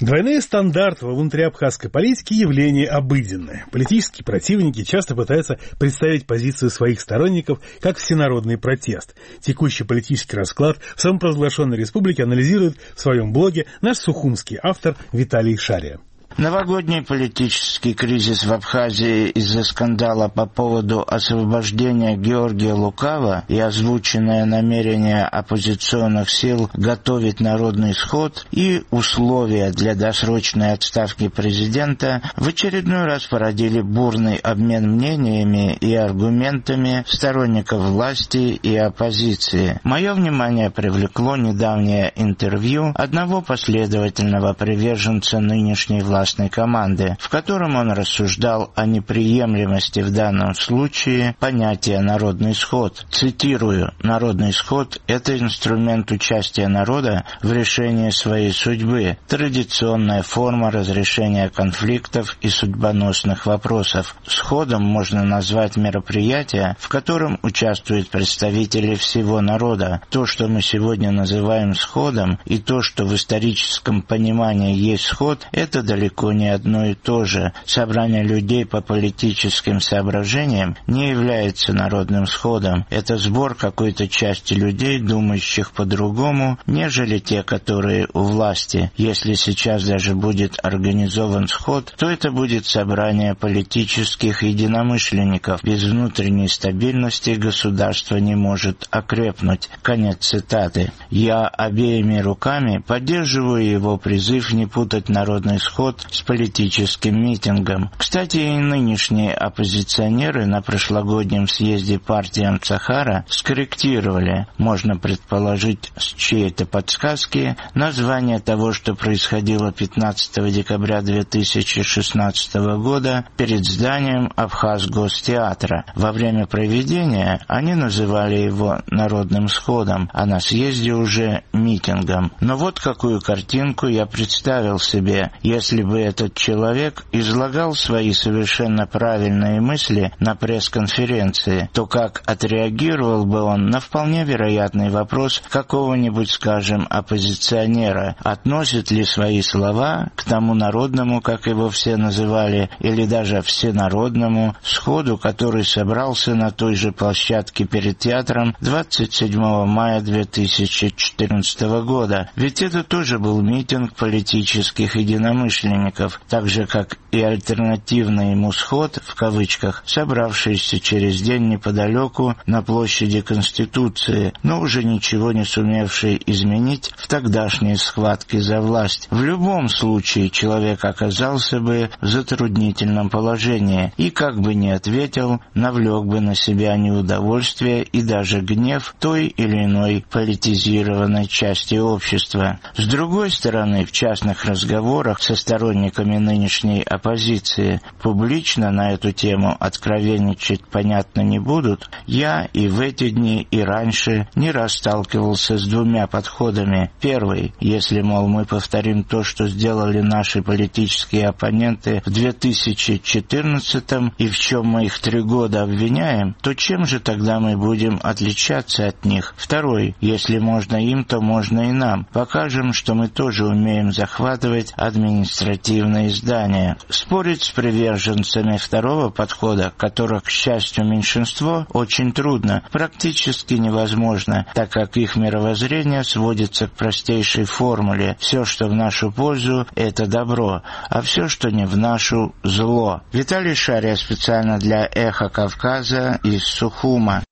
Двойные стандарты во внутриабхазской политике – явление обыденное. Политические противники часто пытаются представить позицию своих сторонников как всенародный протест. Текущий политический расклад в самопровозглашенной республике анализирует в своем блоге наш сухумский автор Виталий Шария. Новогодний политический кризис в Абхазии из-за скандала по поводу освобождения Георгия Лукава и озвученное намерение оппозиционных сил готовить народный сход и условия для досрочной отставки президента в очередной раз породили бурный обмен мнениями и аргументами сторонников власти и оппозиции. Мое внимание привлекло недавнее интервью одного последовательного приверженца нынешней власти команды, в котором он рассуждал о неприемлемости в данном случае понятия «народный сход». Цитирую: «Народный сход – это инструмент участия народа в решении своей судьбы, традиционная форма разрешения конфликтов и судьбоносных вопросов. Сходом можно назвать мероприятие, в котором участвуют представители всего народа. То, что мы сегодня называем сходом, и то, что в историческом понимании есть сход, это далеко не одно и то же. Собрание людей по политическим соображениям не является народным сходом. Это сбор какой-то части людей, думающих по-другому, нежели те, которые у власти. Если сейчас даже будет организован сход, то это будет собрание политических единомышленников. Без внутренней стабильности государство не может окрепнуть». Конец цитаты. Я обеими руками поддерживаю его призыв не путать народный сход с политическим митингом. Кстати, и нынешние оппозиционеры на прошлогоднем съезде партии Амцахара скорректировали, можно предположить, с чьей-то подсказки, название того, что происходило пятнадцатого декабря две тысячи шестнадцатого года перед зданием Абхазгостеатра. Во время проведения они называли его народным сходом, а на съезде уже митингом. Но вот какую картинку я представил себе, если бы этот человек излагал свои совершенно правильные мысли на пресс-конференции, то как отреагировал бы он на вполне вероятный вопрос какого-нибудь, скажем, оппозиционера, относит ли свои слова к тому народному, как его все называли, или даже всенародному сходу, который собрался на той же площадке перед театром двадцать седьмого мая две тысячи четырнадцатого года. Ведь это тоже был митинг политических единомышленников, так же, как и альтернативный ему сход, в кавычках, собравшийся через день неподалеку на площади Конституции, но уже ничего не сумевший изменить в тогдашней схватке за власть. В любом случае человек оказался бы в затруднительном положении и, как бы ни ответил, навлек бы на себя неудовольствие и даже гнев той или иной политизированной части общества. С другой стороны, в частных разговорах со сторонниками нынешней оппозиции публично на эту тему откровенничать, понятно, не будут. Я и в эти дни, и раньше не раз сталкивался с двумя подходами. Первый: если, мол, мы повторим то, что сделали наши политические оппоненты в две тысячи четырнадцатом, и в чем мы их три года обвиняем, то чем же тогда мы будем отличаться от них? Второй: если можно им, то можно и нам. Покажем, что мы тоже умеем захватывать административные здания. Спорить с приверженцами второго подхода, которых, к счастью, меньшинство, очень трудно, практически невозможно, так как их мировоззрение сводится к простейшей формуле: все, что в нашу пользу, это добро, а все, что не в нашу, зло. Виталий Шария специально для «Эхо Кавказа» из Сухума.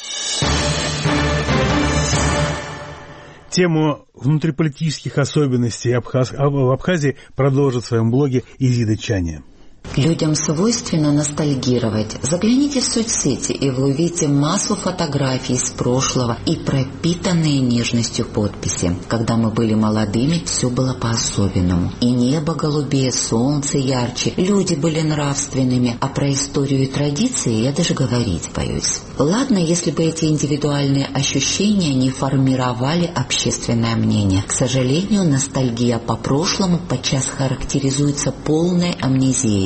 Тему внутриполитических особенностей Абхаз... в Абхазии продолжит в своем блоге Изида Чаня. Людям свойственно ностальгировать. Загляните в соцсети, и вы увидите массу фотографий из прошлого и пропитанные нежностью подписи. Когда мы были молодыми, все было по-особенному. И небо голубее, солнце ярче, люди были нравственными, а про историю и традиции я даже говорить боюсь. Ладно, если бы эти индивидуальные ощущения не формировали общественное мнение. К сожалению, ностальгия по прошлому подчас характеризуется полной амнезией.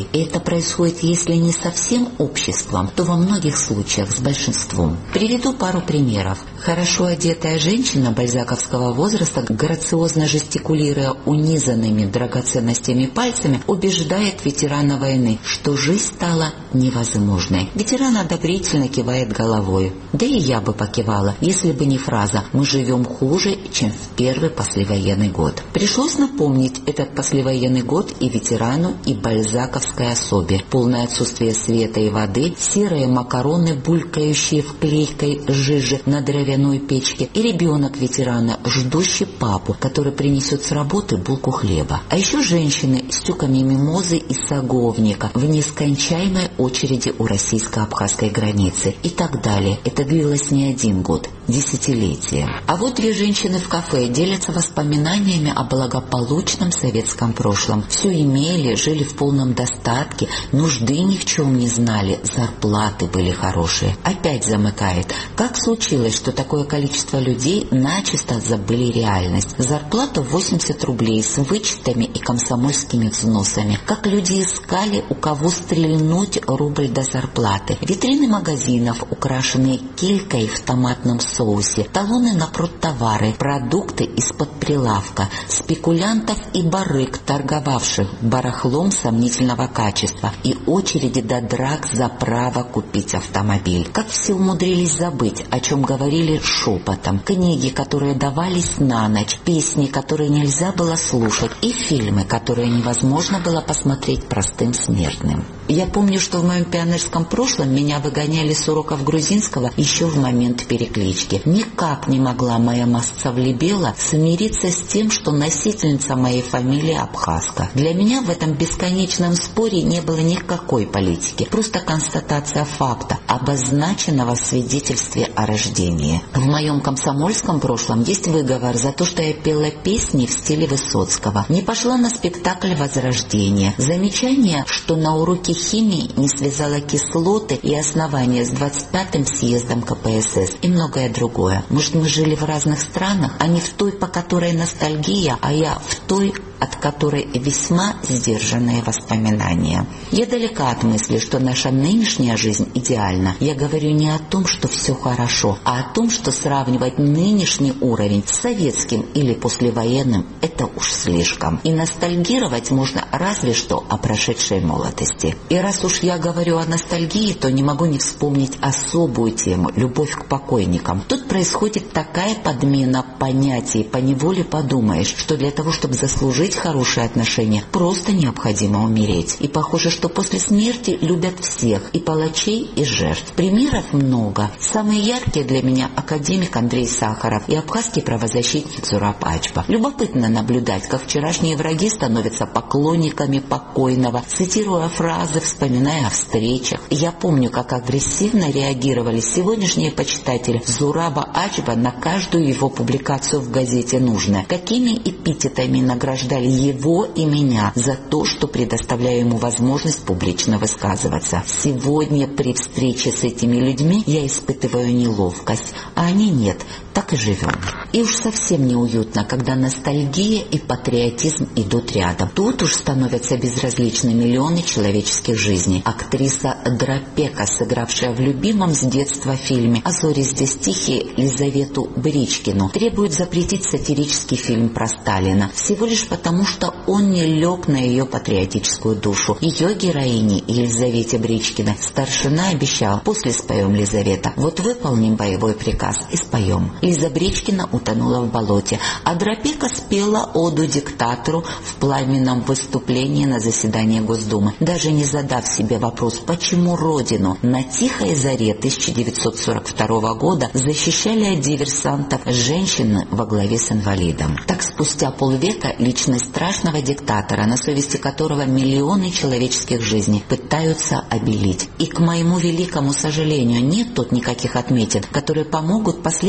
собой. И это происходит, если не со всем обществом, то во многих случаях с большинством. Приведу пару примеров. Хорошо одетая женщина бальзаковского возраста, грациозно жестикулируя унизанными драгоценностями пальцами, убеждает ветерана войны, что жизнь стала невозможной. Ветеран одобрительно кивает головой. Да и я бы покивала, если бы не фраза «мы живем хуже, чем в первый послевоенный год». Пришлось напомнить этот послевоенный год и ветерану, и бальзаковской особе. Полное отсутствие света и воды, серые макароны, булькающие в клейкой жиже на дровяной печке, и ребенок ветерана, ждущий папу, который принесет с работы булку хлеба. А еще женщины с тюками мимозы и саговника в нескончаемой очереди у российско-абхазской границы и так далее. Это длилось не один год, десятилетия. А вот две женщины в кафе делятся воспоминаниями о благополучном советском прошлом. Все имели, жили в полном достатке, нужды ни в чем не знали, зарплаты были хорошие. Опять замыкает. Как случилось, что такое количество людей начисто забыли реальность? Зарплата восемьдесят рублей с вычетами и комсомольскими взносами. Как люди искали, у кого стрельнуть рубль до зарплаты. Витрины магазинов, украшенные килькой в томатном соусе, талоны на продтовары, продукты из-под прилавка, спекулянтов и барыг, торговавших барахлом сомнительного качества, и очереди до драк за право купить автомобиль. Как все умудрились забыть, о чем говорили шепотом. Книги, которые давались на ночь, песни, которые нельзя было слушать, и фильмы, которые невозможно было посмотреть простым смертным. Я помню, что в моем пионерском прошлом меня выгоняли с уроков грузинского еще в момент переклички. Никак не могла моя Масцавлебела смириться с тем, что носительница моей фамилии абхазка. Для меня в этом бесконечном споре не было никакой политики, просто констатация факта, обозначенного в свидетельстве о рождении. В моем комсомольском прошлом есть выговор за то, что я пела песни в стиле Высоцкого, не пошла на спектакль «Возрождение», замечание, что на уроке химии не связала кислоты и основания с двадцать пятым съездом ка пэ эс эс и многое другое. Может, мы жили в разных странах, а не в той, по которой ностальгия, а я в той, от которой весьма сдержанные воспоминания. Я далека от мысли, что наша нынешняя жизнь идеальна. Я говорю не о том, что все хорошо, а о том, что сравнивать нынешний уровень с советским или послевоенным – это уж слишком. И ностальгировать можно разве что о прошедшей молодости. И раз уж я говорю о ностальгии, то не могу не вспомнить особую тему – любовь к покойникам. Тут происходит такая подмена понятий, поневоле подумаешь, что для того, чтобы заслужить хорошие отношения, просто необходимо умереть. И похоже, что после смерти любят всех, и палачей, и жертв. Примеров много. Самые яркие для меня академик Андрей Сахаров и абхазский правозащитник Зураб Ачба. Любопытно наблюдать, как вчерашние враги становятся поклонниками покойного, цитируя фразы, вспоминая о встречах. Я помню, как агрессивно реагировали сегодняшние почитатели Зураба Ачба на каждую его публикацию в газете «Нужное». Какими эпитетами награждали его и меня за то, что предоставляю ему возможность публично высказываться. Сегодня при встрече с этими людьми я испытываю неловкость, а они нет. Так и живем. И уж совсем неуютно, когда ностальгия и патриотизм идут рядом. Тут уж становятся безразличны миллионы человеческих жизней. Актриса Драпека, сыгравшая в любимом с детства фильме «А зори здесь тихие» Лизавету Бричкину, требует запретить сатирический фильм про Сталина. Всего лишь потому, что он не лег на ее патриотическую душу. Ее героине Елизавете Бричкиной старшина обещал: после споем, Лизавета, вот выполним боевой приказ и споем. Лиза Бричкина утонула в болоте, а Драпека спела оду диктатору в пламенном выступлении на заседании Госдумы, даже не задав себе вопрос, почему родину на тихой заре тысяча девятьсот сорок второго года защищали от диверсантов женщины во главе с инвалидом. Так спустя полвека личность страшного диктатора, на совести которого миллионы человеческих жизней, пытаются обелить. И, к моему великому сожалению, нет тут никаких отметин, которые помогут последующим поколениям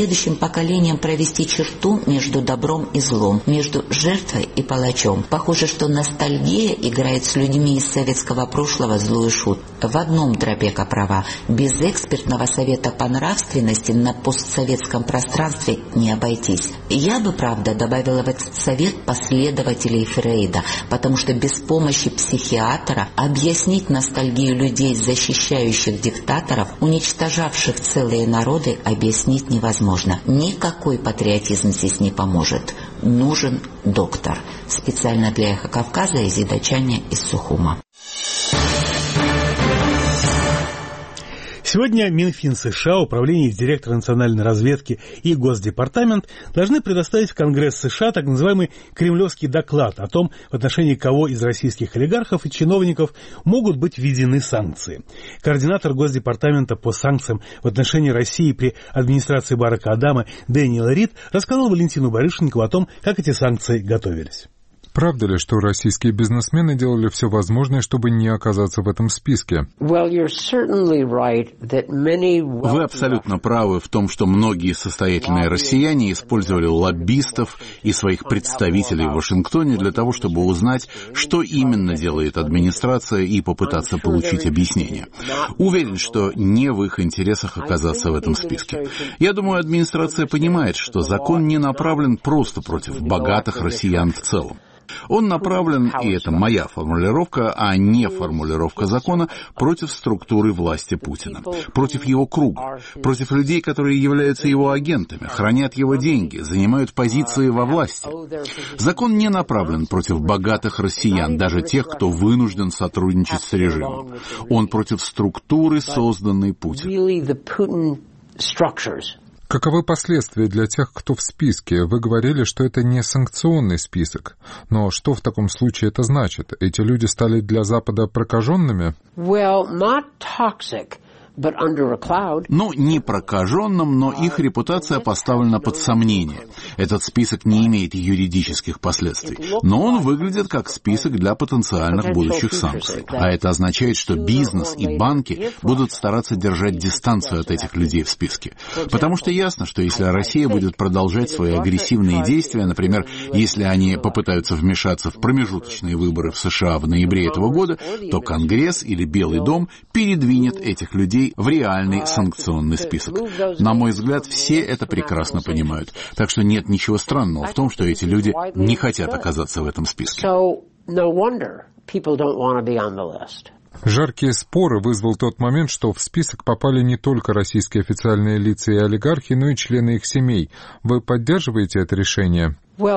поколением провести черту между добром и злом, между жертвой и палачом. Похоже, что ностальгия играет с людьми из советского прошлого злую шутку. В одном Дробека права. Без экспертного совета по нравственности на постсоветском пространстве не обойтись. Я бы, правда, добавила в этот совет последователей Фрейда, потому что без помощи психиатра объяснить ностальгию людей, защищающих диктаторов, уничтожавших целые народы, объяснить невозможно. Никакой патриотизм здесь не поможет. Нужен доктор. Специально для «Эхо Кавказа» Изида Чаня из Сухума. Сегодня Минфин США, Управление директора национальной разведки и Госдепартамент должны предоставить в Конгресс США так называемый кремлевский доклад о том, в отношении кого из российских олигархов и чиновников могут быть введены санкции. Координатор Госдепартамента по санкциям в отношении России при администрации Барака Обамы Дэниел Рид рассказал Валентину Барышникову о том, как эти санкции готовились. Правда ли, что российские бизнесмены делали все возможное, чтобы не оказаться в этом списке? Вы абсолютно правы в том, что многие состоятельные россияне использовали лоббистов и своих представителей в Вашингтоне для того, чтобы узнать, что именно делает администрация, и попытаться получить объяснение. Уверен, что не в их интересах оказаться в этом списке. Я думаю, администрация понимает, что закон не направлен просто против богатых россиян в целом. Он направлен, и это моя формулировка, а не формулировка закона, против структуры власти Путина, против его круга, против людей, которые являются его агентами, хранят его деньги, занимают позиции во власти. Закон не направлен против богатых россиян, даже тех, кто вынужден сотрудничать с режимом. Он против структуры, созданной Путиным. Каковы последствия для тех, кто в списке? Вы говорили, что это не санкционный список. Но что в таком случае это значит? Эти люди стали для Запада прокаженными? Well, not toxic. Ну, не прокаженным, но их репутация поставлена под сомнение. Этот список не имеет юридических последствий, но он выглядит как список для потенциальных будущих санкций. А это означает, что бизнес и банки будут стараться держать дистанцию от этих людей в списке. Потому что ясно, что если Россия будет продолжать свои агрессивные действия, например, если они попытаются вмешаться в промежуточные выборы в США в ноябре этого года, то Конгресс или Белый дом передвинет этих людей в реальный санкционный список. На мой взгляд, все это прекрасно понимают. Так что нет ничего странного в том, что эти люди не хотят оказаться в этом списке. Жаркие споры вызвал тот момент, что в список попали не только российские официальные лица и олигархи, но и члены их семей. Вы поддерживаете это решение?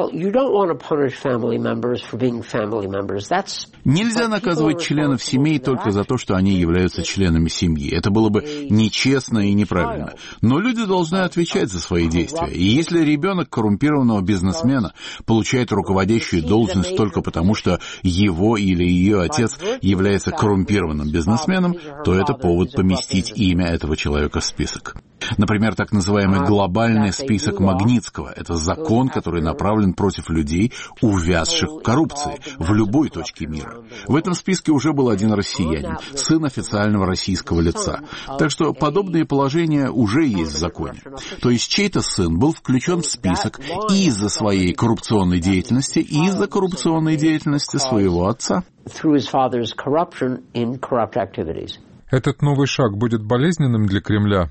Нельзя наказывать членов семей только за то, что они являются членами семьи. Это было бы нечестно и неправильно. Но люди должны отвечать за свои действия. И если ребенок коррумпированного бизнесмена получает руководящую должность только потому, что его или ее отец является коррумпированным бизнесменом, то это повод поместить имя этого человека в список. Например, так называемый глобальный список Магнитского. Это закон, который направлен против людей, увязших в коррупции, в любой точке мира. В этом списке уже был один россиянин, сын официального российского лица. Так что подобные положения уже есть в законе. То есть чей-то сын был включен в список и из-за своей коррупционной деятельности, и из-за коррупционной деятельности своего отца. Этот новый шаг будет болезненным для Кремля?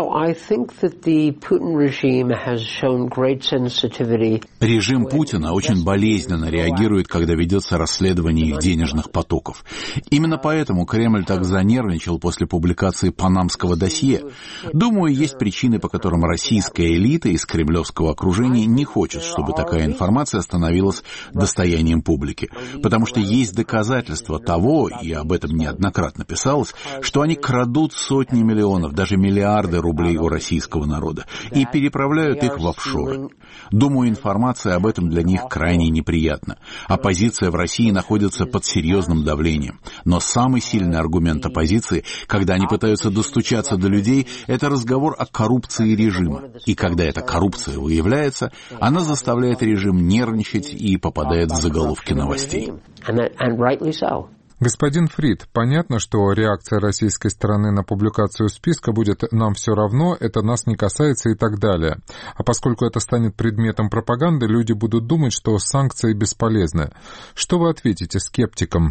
Режим Путина очень болезненно реагирует, когда ведется расследование их денежных потоков. Именно поэтому Кремль так занервничал после публикации панамского досье. Думаю, есть причины, по которым российская элита из кремлевского окружения не хочет, чтобы такая информация становилась достоянием публики. Потому что есть доказательства того, и об этом неоднократно писалось, что они крадут сотни миллионов, даже миллиарды рублей у российского народа и переправляют их в офшоры. Думаю, информация об этом для них крайне неприятна. Оппозиция в России находится под серьезным давлением. Но самый сильный аргумент оппозиции, когда они пытаются достучаться до людей, это разговор о коррупции режима. И когда эта коррупция выявляется, она заставляет режим нервничать и попадает в заголовки новостей. Господин Фрид, понятно, что реакция российской стороны на публикацию списка будет «нам все равно», «это нас не касается» и так далее. А поскольку это станет предметом пропаганды, люди будут думать, что санкции бесполезны. Что вы ответите скептикам?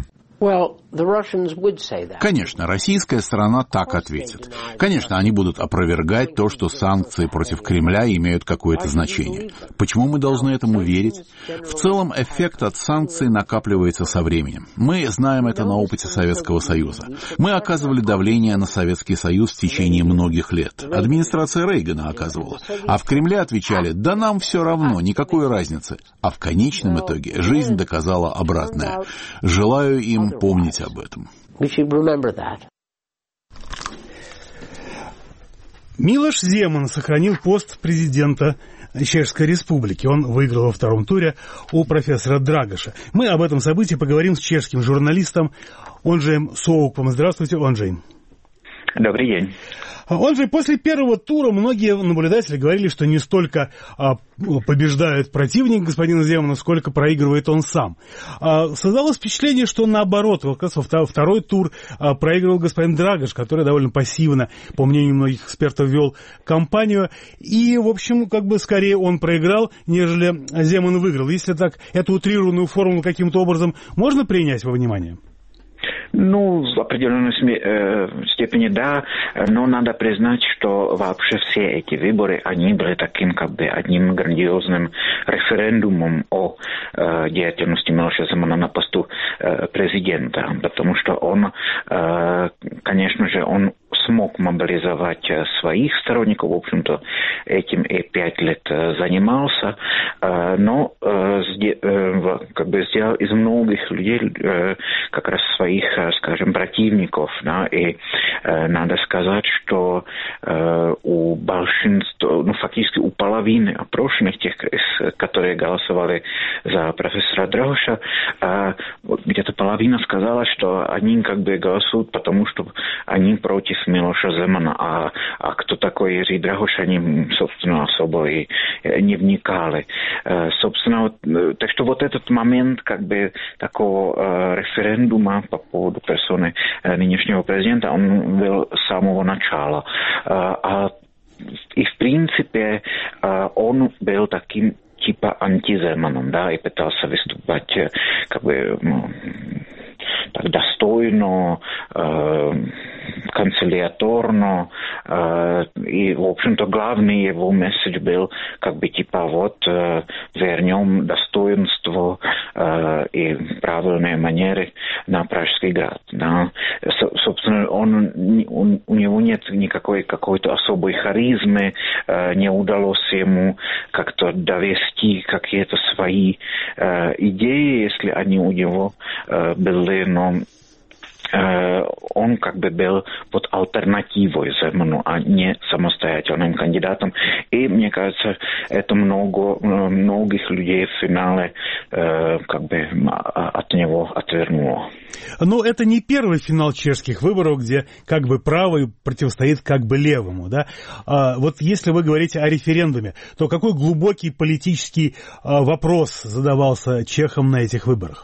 Конечно, российская сторона так ответит. Конечно, они будут опровергать то, что санкции против Кремля имеют какое-то значение. Почему мы должны этому верить? В целом, эффект от санкций накапливается со временем. Мы знаем это на опыте Советского Союза. Мы оказывали давление на Советский Союз в течение многих лет. Администрация Рейгана оказывала. А в Кремле отвечали: да нам все равно, никакой разницы. А в конечном итоге жизнь доказала обратное. Желаю им помнить об этом. Милош Земан сохранил пост президента Чешской Республики. Он выиграл во втором туре у профессора Драгоша. Мы об этом событии поговорим с чешским журналистом Онджеем Соукпом. Здравствуйте, Онджей. Добрый день. Онджей, после первого тура многие наблюдатели говорили, что не столько а, побеждает противник господина Земана, сколько проигрывает он сам. А, создалось впечатление, что наоборот, вот как раз во второй тур а, проигрывал господин Драгош, который довольно пассивно, по мнению многих экспертов, вел кампанию. И, в общем, как бы скорее он проиграл, нежели Земан выиграл. Если так, эту утрированную формулу каким-то образом можно принять во внимание? Ну, в определенной степени да, но надо признать, что вообще все эти выборы, они были таким как бы одним грандиозным референдумом о э, деятельности Милоша Земана на посту э, президента, потому что он, э, конечно же, он смог мобилизовать своих сторонников, в общем-то, этим и пять лет занимался, но как бы сделал из многих людей как раз своих, скажем, противников, да, и надо сказать, что у большинства, ну, фактически у половины опрошенных, тех, которые голосовали за профессора Драгоша, где-то половина сказала, что они как бы голосуют, потому что они против Милоша Земана, а, а кто такой Jiří Drahoš, они, собственно, особо и не вникали. Собственно, вот, так что вот этот момент как бы такого референдума по поводу персоны нынешнего президента, он был с самого начала. А, и, в принципе, он был таким типа антиземаном, да, и пытался выступать как бы, ну, так достойно, э, концилиаторно, э, и, в общем-то, главный его месседж был, как бы, типа, вот, э, вернем достоинство э, и правильные манеры на Пражский град, да. Со, собственно, он, он, у него нет никакой какой-то особой харизмы, э, не удалось ему как-то довести какие-то свои э, идеи, если они у него э, были, но он как бы был под альтернативой Земану, а не самостоятельным кандидатом. И, мне кажется, это много, многих людей в финале э, как бы от него отвернуло. Но это не первый финал чешских выборов, где как бы правый противостоит как бы левому, да? А вот если вы говорите о референдуме, то какой глубокий политический а, вопрос задавался чехам на этих выборах?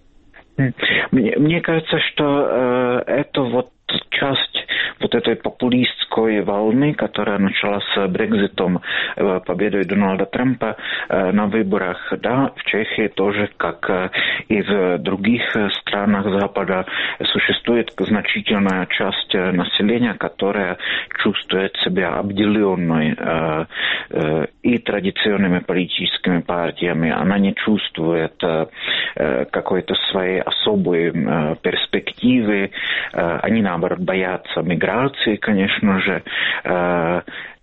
Мне, мне кажется, что э, это вот часть вот этой популистской волны, которая началась с Брекситом, э, победой Дональда Трампа э, на выборах, да, в Чехии тоже, как э, и в других странах Запада, существует значительная часть населения, которая чувствует себя обделенной э, э, и традиционными политическими партиями. Она не чувствует э, какой-то своей особой э, перспективы. Э, они, наоборот, боятся миграции, конечно же, э,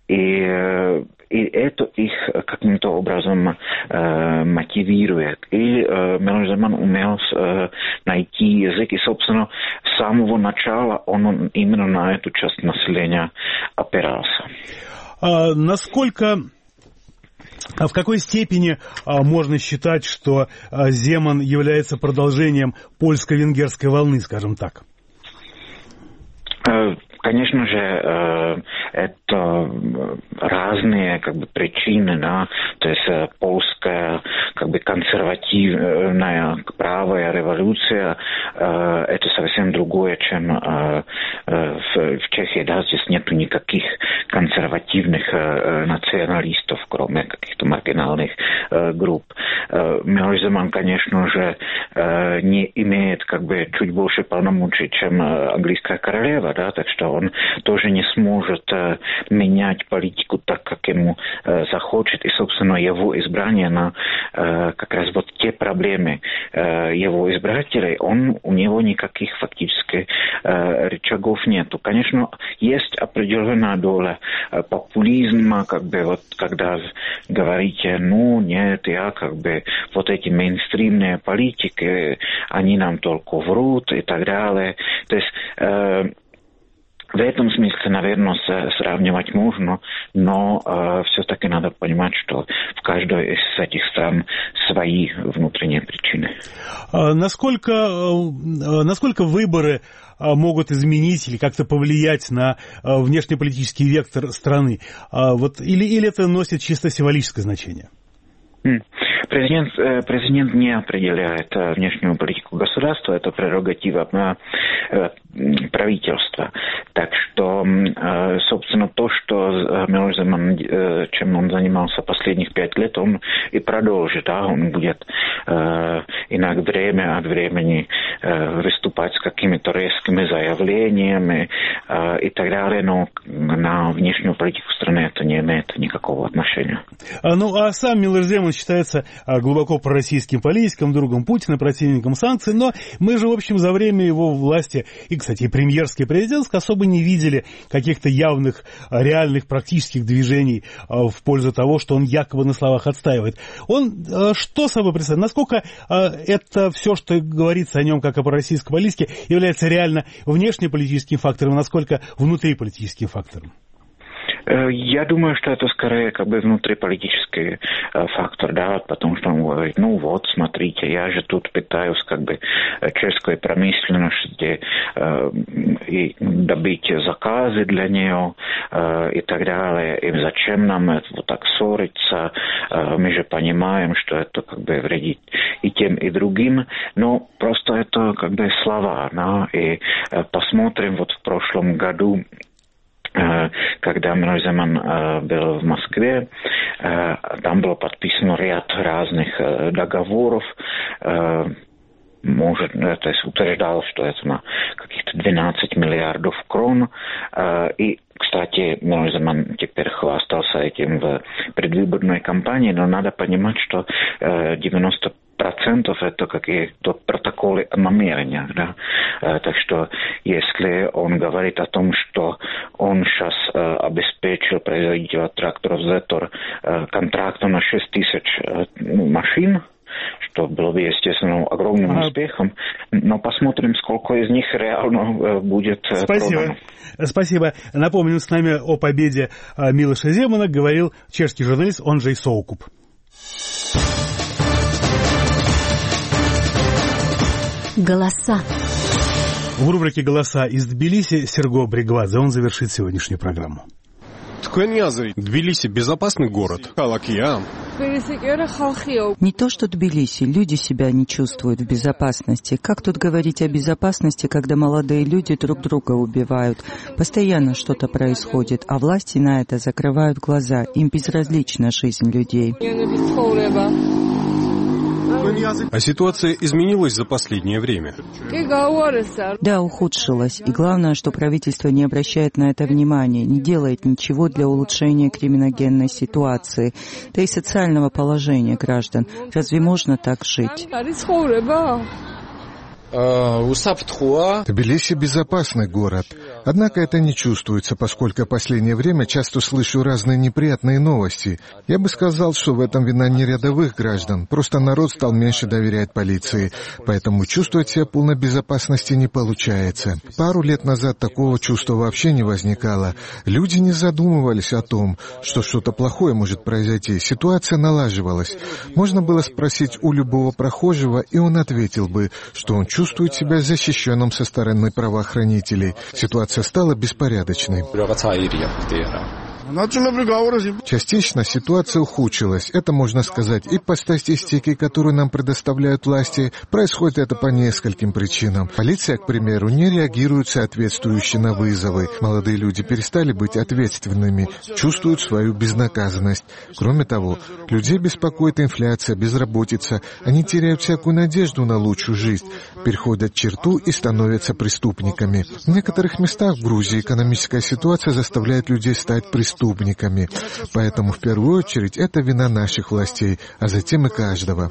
и И это их каким-то образом э, мотивирует. И э, Милош Земан умел э, найти язык, и, собственно, с самого начала он именно на эту часть населения опирался. А насколько... А в какой степени а, можно считать, что а, Земан является продолжением польско-венгерской волны, скажем так? конечно же, это разные как бы причины, да, то есть польская как бы консервативная правая революция, это совсем другое, чем в Чехии, да, здесь нету никаких консервативных националистов, кроме каких-то маргинальных групп. Милош Земан, конечно же, не имеет как бы чуть больше полномочий, чем английская королева, да, так что он тоже не сможет менять политику так, как ему захочет, и, собственно, его избрание на как раз вот те проблемы его избирателей, он, у него никаких фактически рычагов нету. Конечно, есть определенная доля популизма, как бы вот когда говорите, ну нет, я как бы вот эти мейнстримные политики, они нам только врут и так далее. То есть э, в этом смысле, наверное, сравнивать можно, но э, все-таки надо понимать, что в каждой из этих стран свои внутренние причины. А насколько, э, насколько выборы могут изменить или как-то повлиять на внешнеполитический вектор страны? Вот, или, или это носит чисто символическое значение? Президент, президент не определяет внешнюю политику государства, это прерогатива правительства. Так что, собственно, то, что Милош Земан, чем он занимался последних пять лет, он и продолжит. Да? Он будет иногда время от времени выступать с какими-то резкими заявлениями и так далее, но на внешнюю политику страны это не имеет никакого отношения. Ну, а сам Милош Земан считается глубоко пророссийским политиком, другом Путина, противником санкций, но мы же, в общем, за время его власти, и, кстати, и премьерской, и президентской, особо не видели каких-то явных, реальных, практических движений в пользу того, что он якобы на словах отстаивает. Он что собой представляет? Насколько это все, что говорится о нем как о пророссийском политике, является реально внешнеполитическим фактором, а насколько внутриполитическим фактором? Я думаю, что это скорее как бы внутриполитический э, фактор, да, потому что он говорит, ну вот, смотрите, я же тут пытаюсь как бы чешской промышленности э, и добыть заказы для нее э, и так далее, и зачем нам это вот так ссориться, э, мы же понимаем, что это как бы вредит и тем, и другим, но просто это как бы слова, да, и э, посмотрим вот в прошлом году, когда Милош Земан был в Москве, там было подписано ряд разных договоров, может, то есть утверждалось, что это на каких-то двенадцать миллиардов крон, и, кстати, Милош Земан теперь хвастался этим в предвыборной кампании, но надо понимать, что девяносто процентов это какие-то протоколы о намерениях, да. Так что, если он говорит о том, что он сейчас обеспечил производителя тракторов Зетор контрактом на шесть тысяч машин, что было бы, естественно, огромным а... успехом, но посмотрим, сколько из них реально будет Спасибо. продано. Спасибо. Напомню, с нами о победе Милоша Земана говорил чешский журналист Онджей Соукуп. Голоса. В рубрике «Голоса» из Тбилиси Серго Бригвадзе. Он завершит сегодняшнюю программу. Тбилиси – безопасный город. Не то что Тбилиси, люди себя не чувствуют в безопасности. Как тут говорить о безопасности, когда молодые люди друг друга убивают? Постоянно что-то происходит, а власти на это закрывают глаза. Им безразлична жизнь людей. А ситуация изменилась за последнее время? Да, ухудшилась. И главное, что правительство не обращает на это внимания, не делает ничего для улучшения криминогенной ситуации, да и социального положения граждан. Разве можно так жить? Тбилиси – безопасный город. Однако это не чувствуется, поскольку в последнее время часто слышу разные неприятные новости. Я бы сказал, что в этом вина не рядовых граждан. Просто народ стал меньше доверять полиции. Поэтому чувствовать себя в полной безопасности не получается. Пару лет назад такого чувства вообще не возникало. Люди не задумывались о том, что что-то плохое может произойти. Ситуация налаживалась. Можно было спросить у любого прохожего, и он ответил бы, что он чувствует себя защищенным со стороны правоохранителей. Ситуация ситуация стала беспорядочной. Частично ситуация ухудшилась. Это можно сказать и по статистике, которую нам предоставляют власти. Происходит это по нескольким причинам. Полиция, к примеру, не реагирует соответствующе на вызовы. Молодые люди перестали быть ответственными, чувствуют свою безнаказанность. Кроме того, людей беспокоит инфляция, безработица. Они теряют всякую надежду на лучшую жизнь, переходят черту и становятся преступниками. В некоторых местах в Грузии экономическая ситуация заставляет людей стать преступниками. преступниками. Поэтому в первую очередь это вина наших властей, а затем и каждого.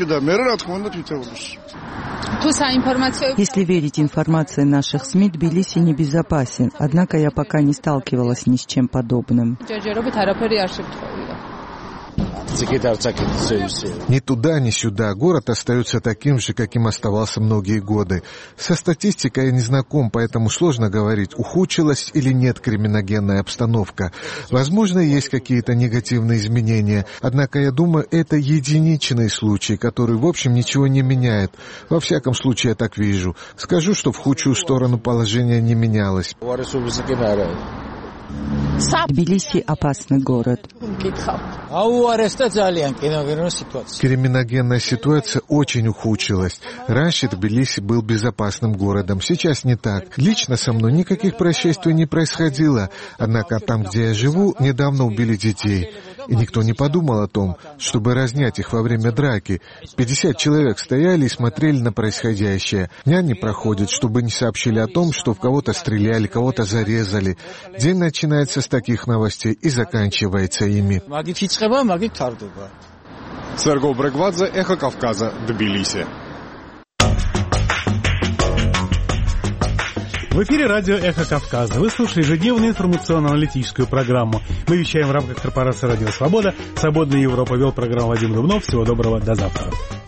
Если верить информации наших СМИ, Тбилиси небезопасен, однако я пока не сталкивалась ни с чем подобным. Ни туда, ни сюда. Город остается таким же, каким оставался многие годы. Со статистикой я не знаком, поэтому сложно говорить, ухудшилась или нет криминогенная обстановка. Возможно, есть какие-то негативные изменения, однако я думаю, это единичный случай, который, в общем, ничего не меняет. Во всяком случае, я так вижу. Скажу, что в худшую сторону положение не менялось. Тбилиси – опасный город. Криминогенная ситуация очень ухудшилась. Раньше Тбилиси был безопасным городом, сейчас не так. Лично со мной никаких происшествий не происходило, однако там, где я живу, недавно убили детей. И никто не подумал о том, чтобы разнять их во время драки. пятьдесят человек стояли и смотрели на происходящее. Дня не проходит, чтобы не сообщили о том, что в кого-то стреляли, кого-то зарезали. День начинается с таких новостей и заканчивается ими. Сергей Брегвадзе, Эхо Кавказа, Тбилиси. В эфире радио «Эхо Кавказа». Вы слушаете ежедневную информационно-аналитическую программу. Мы вещаем в рамках корпорации «Радио Свобода». «Свободная Европа» вел программу Вадим Дубнов. Всего доброго, до завтра.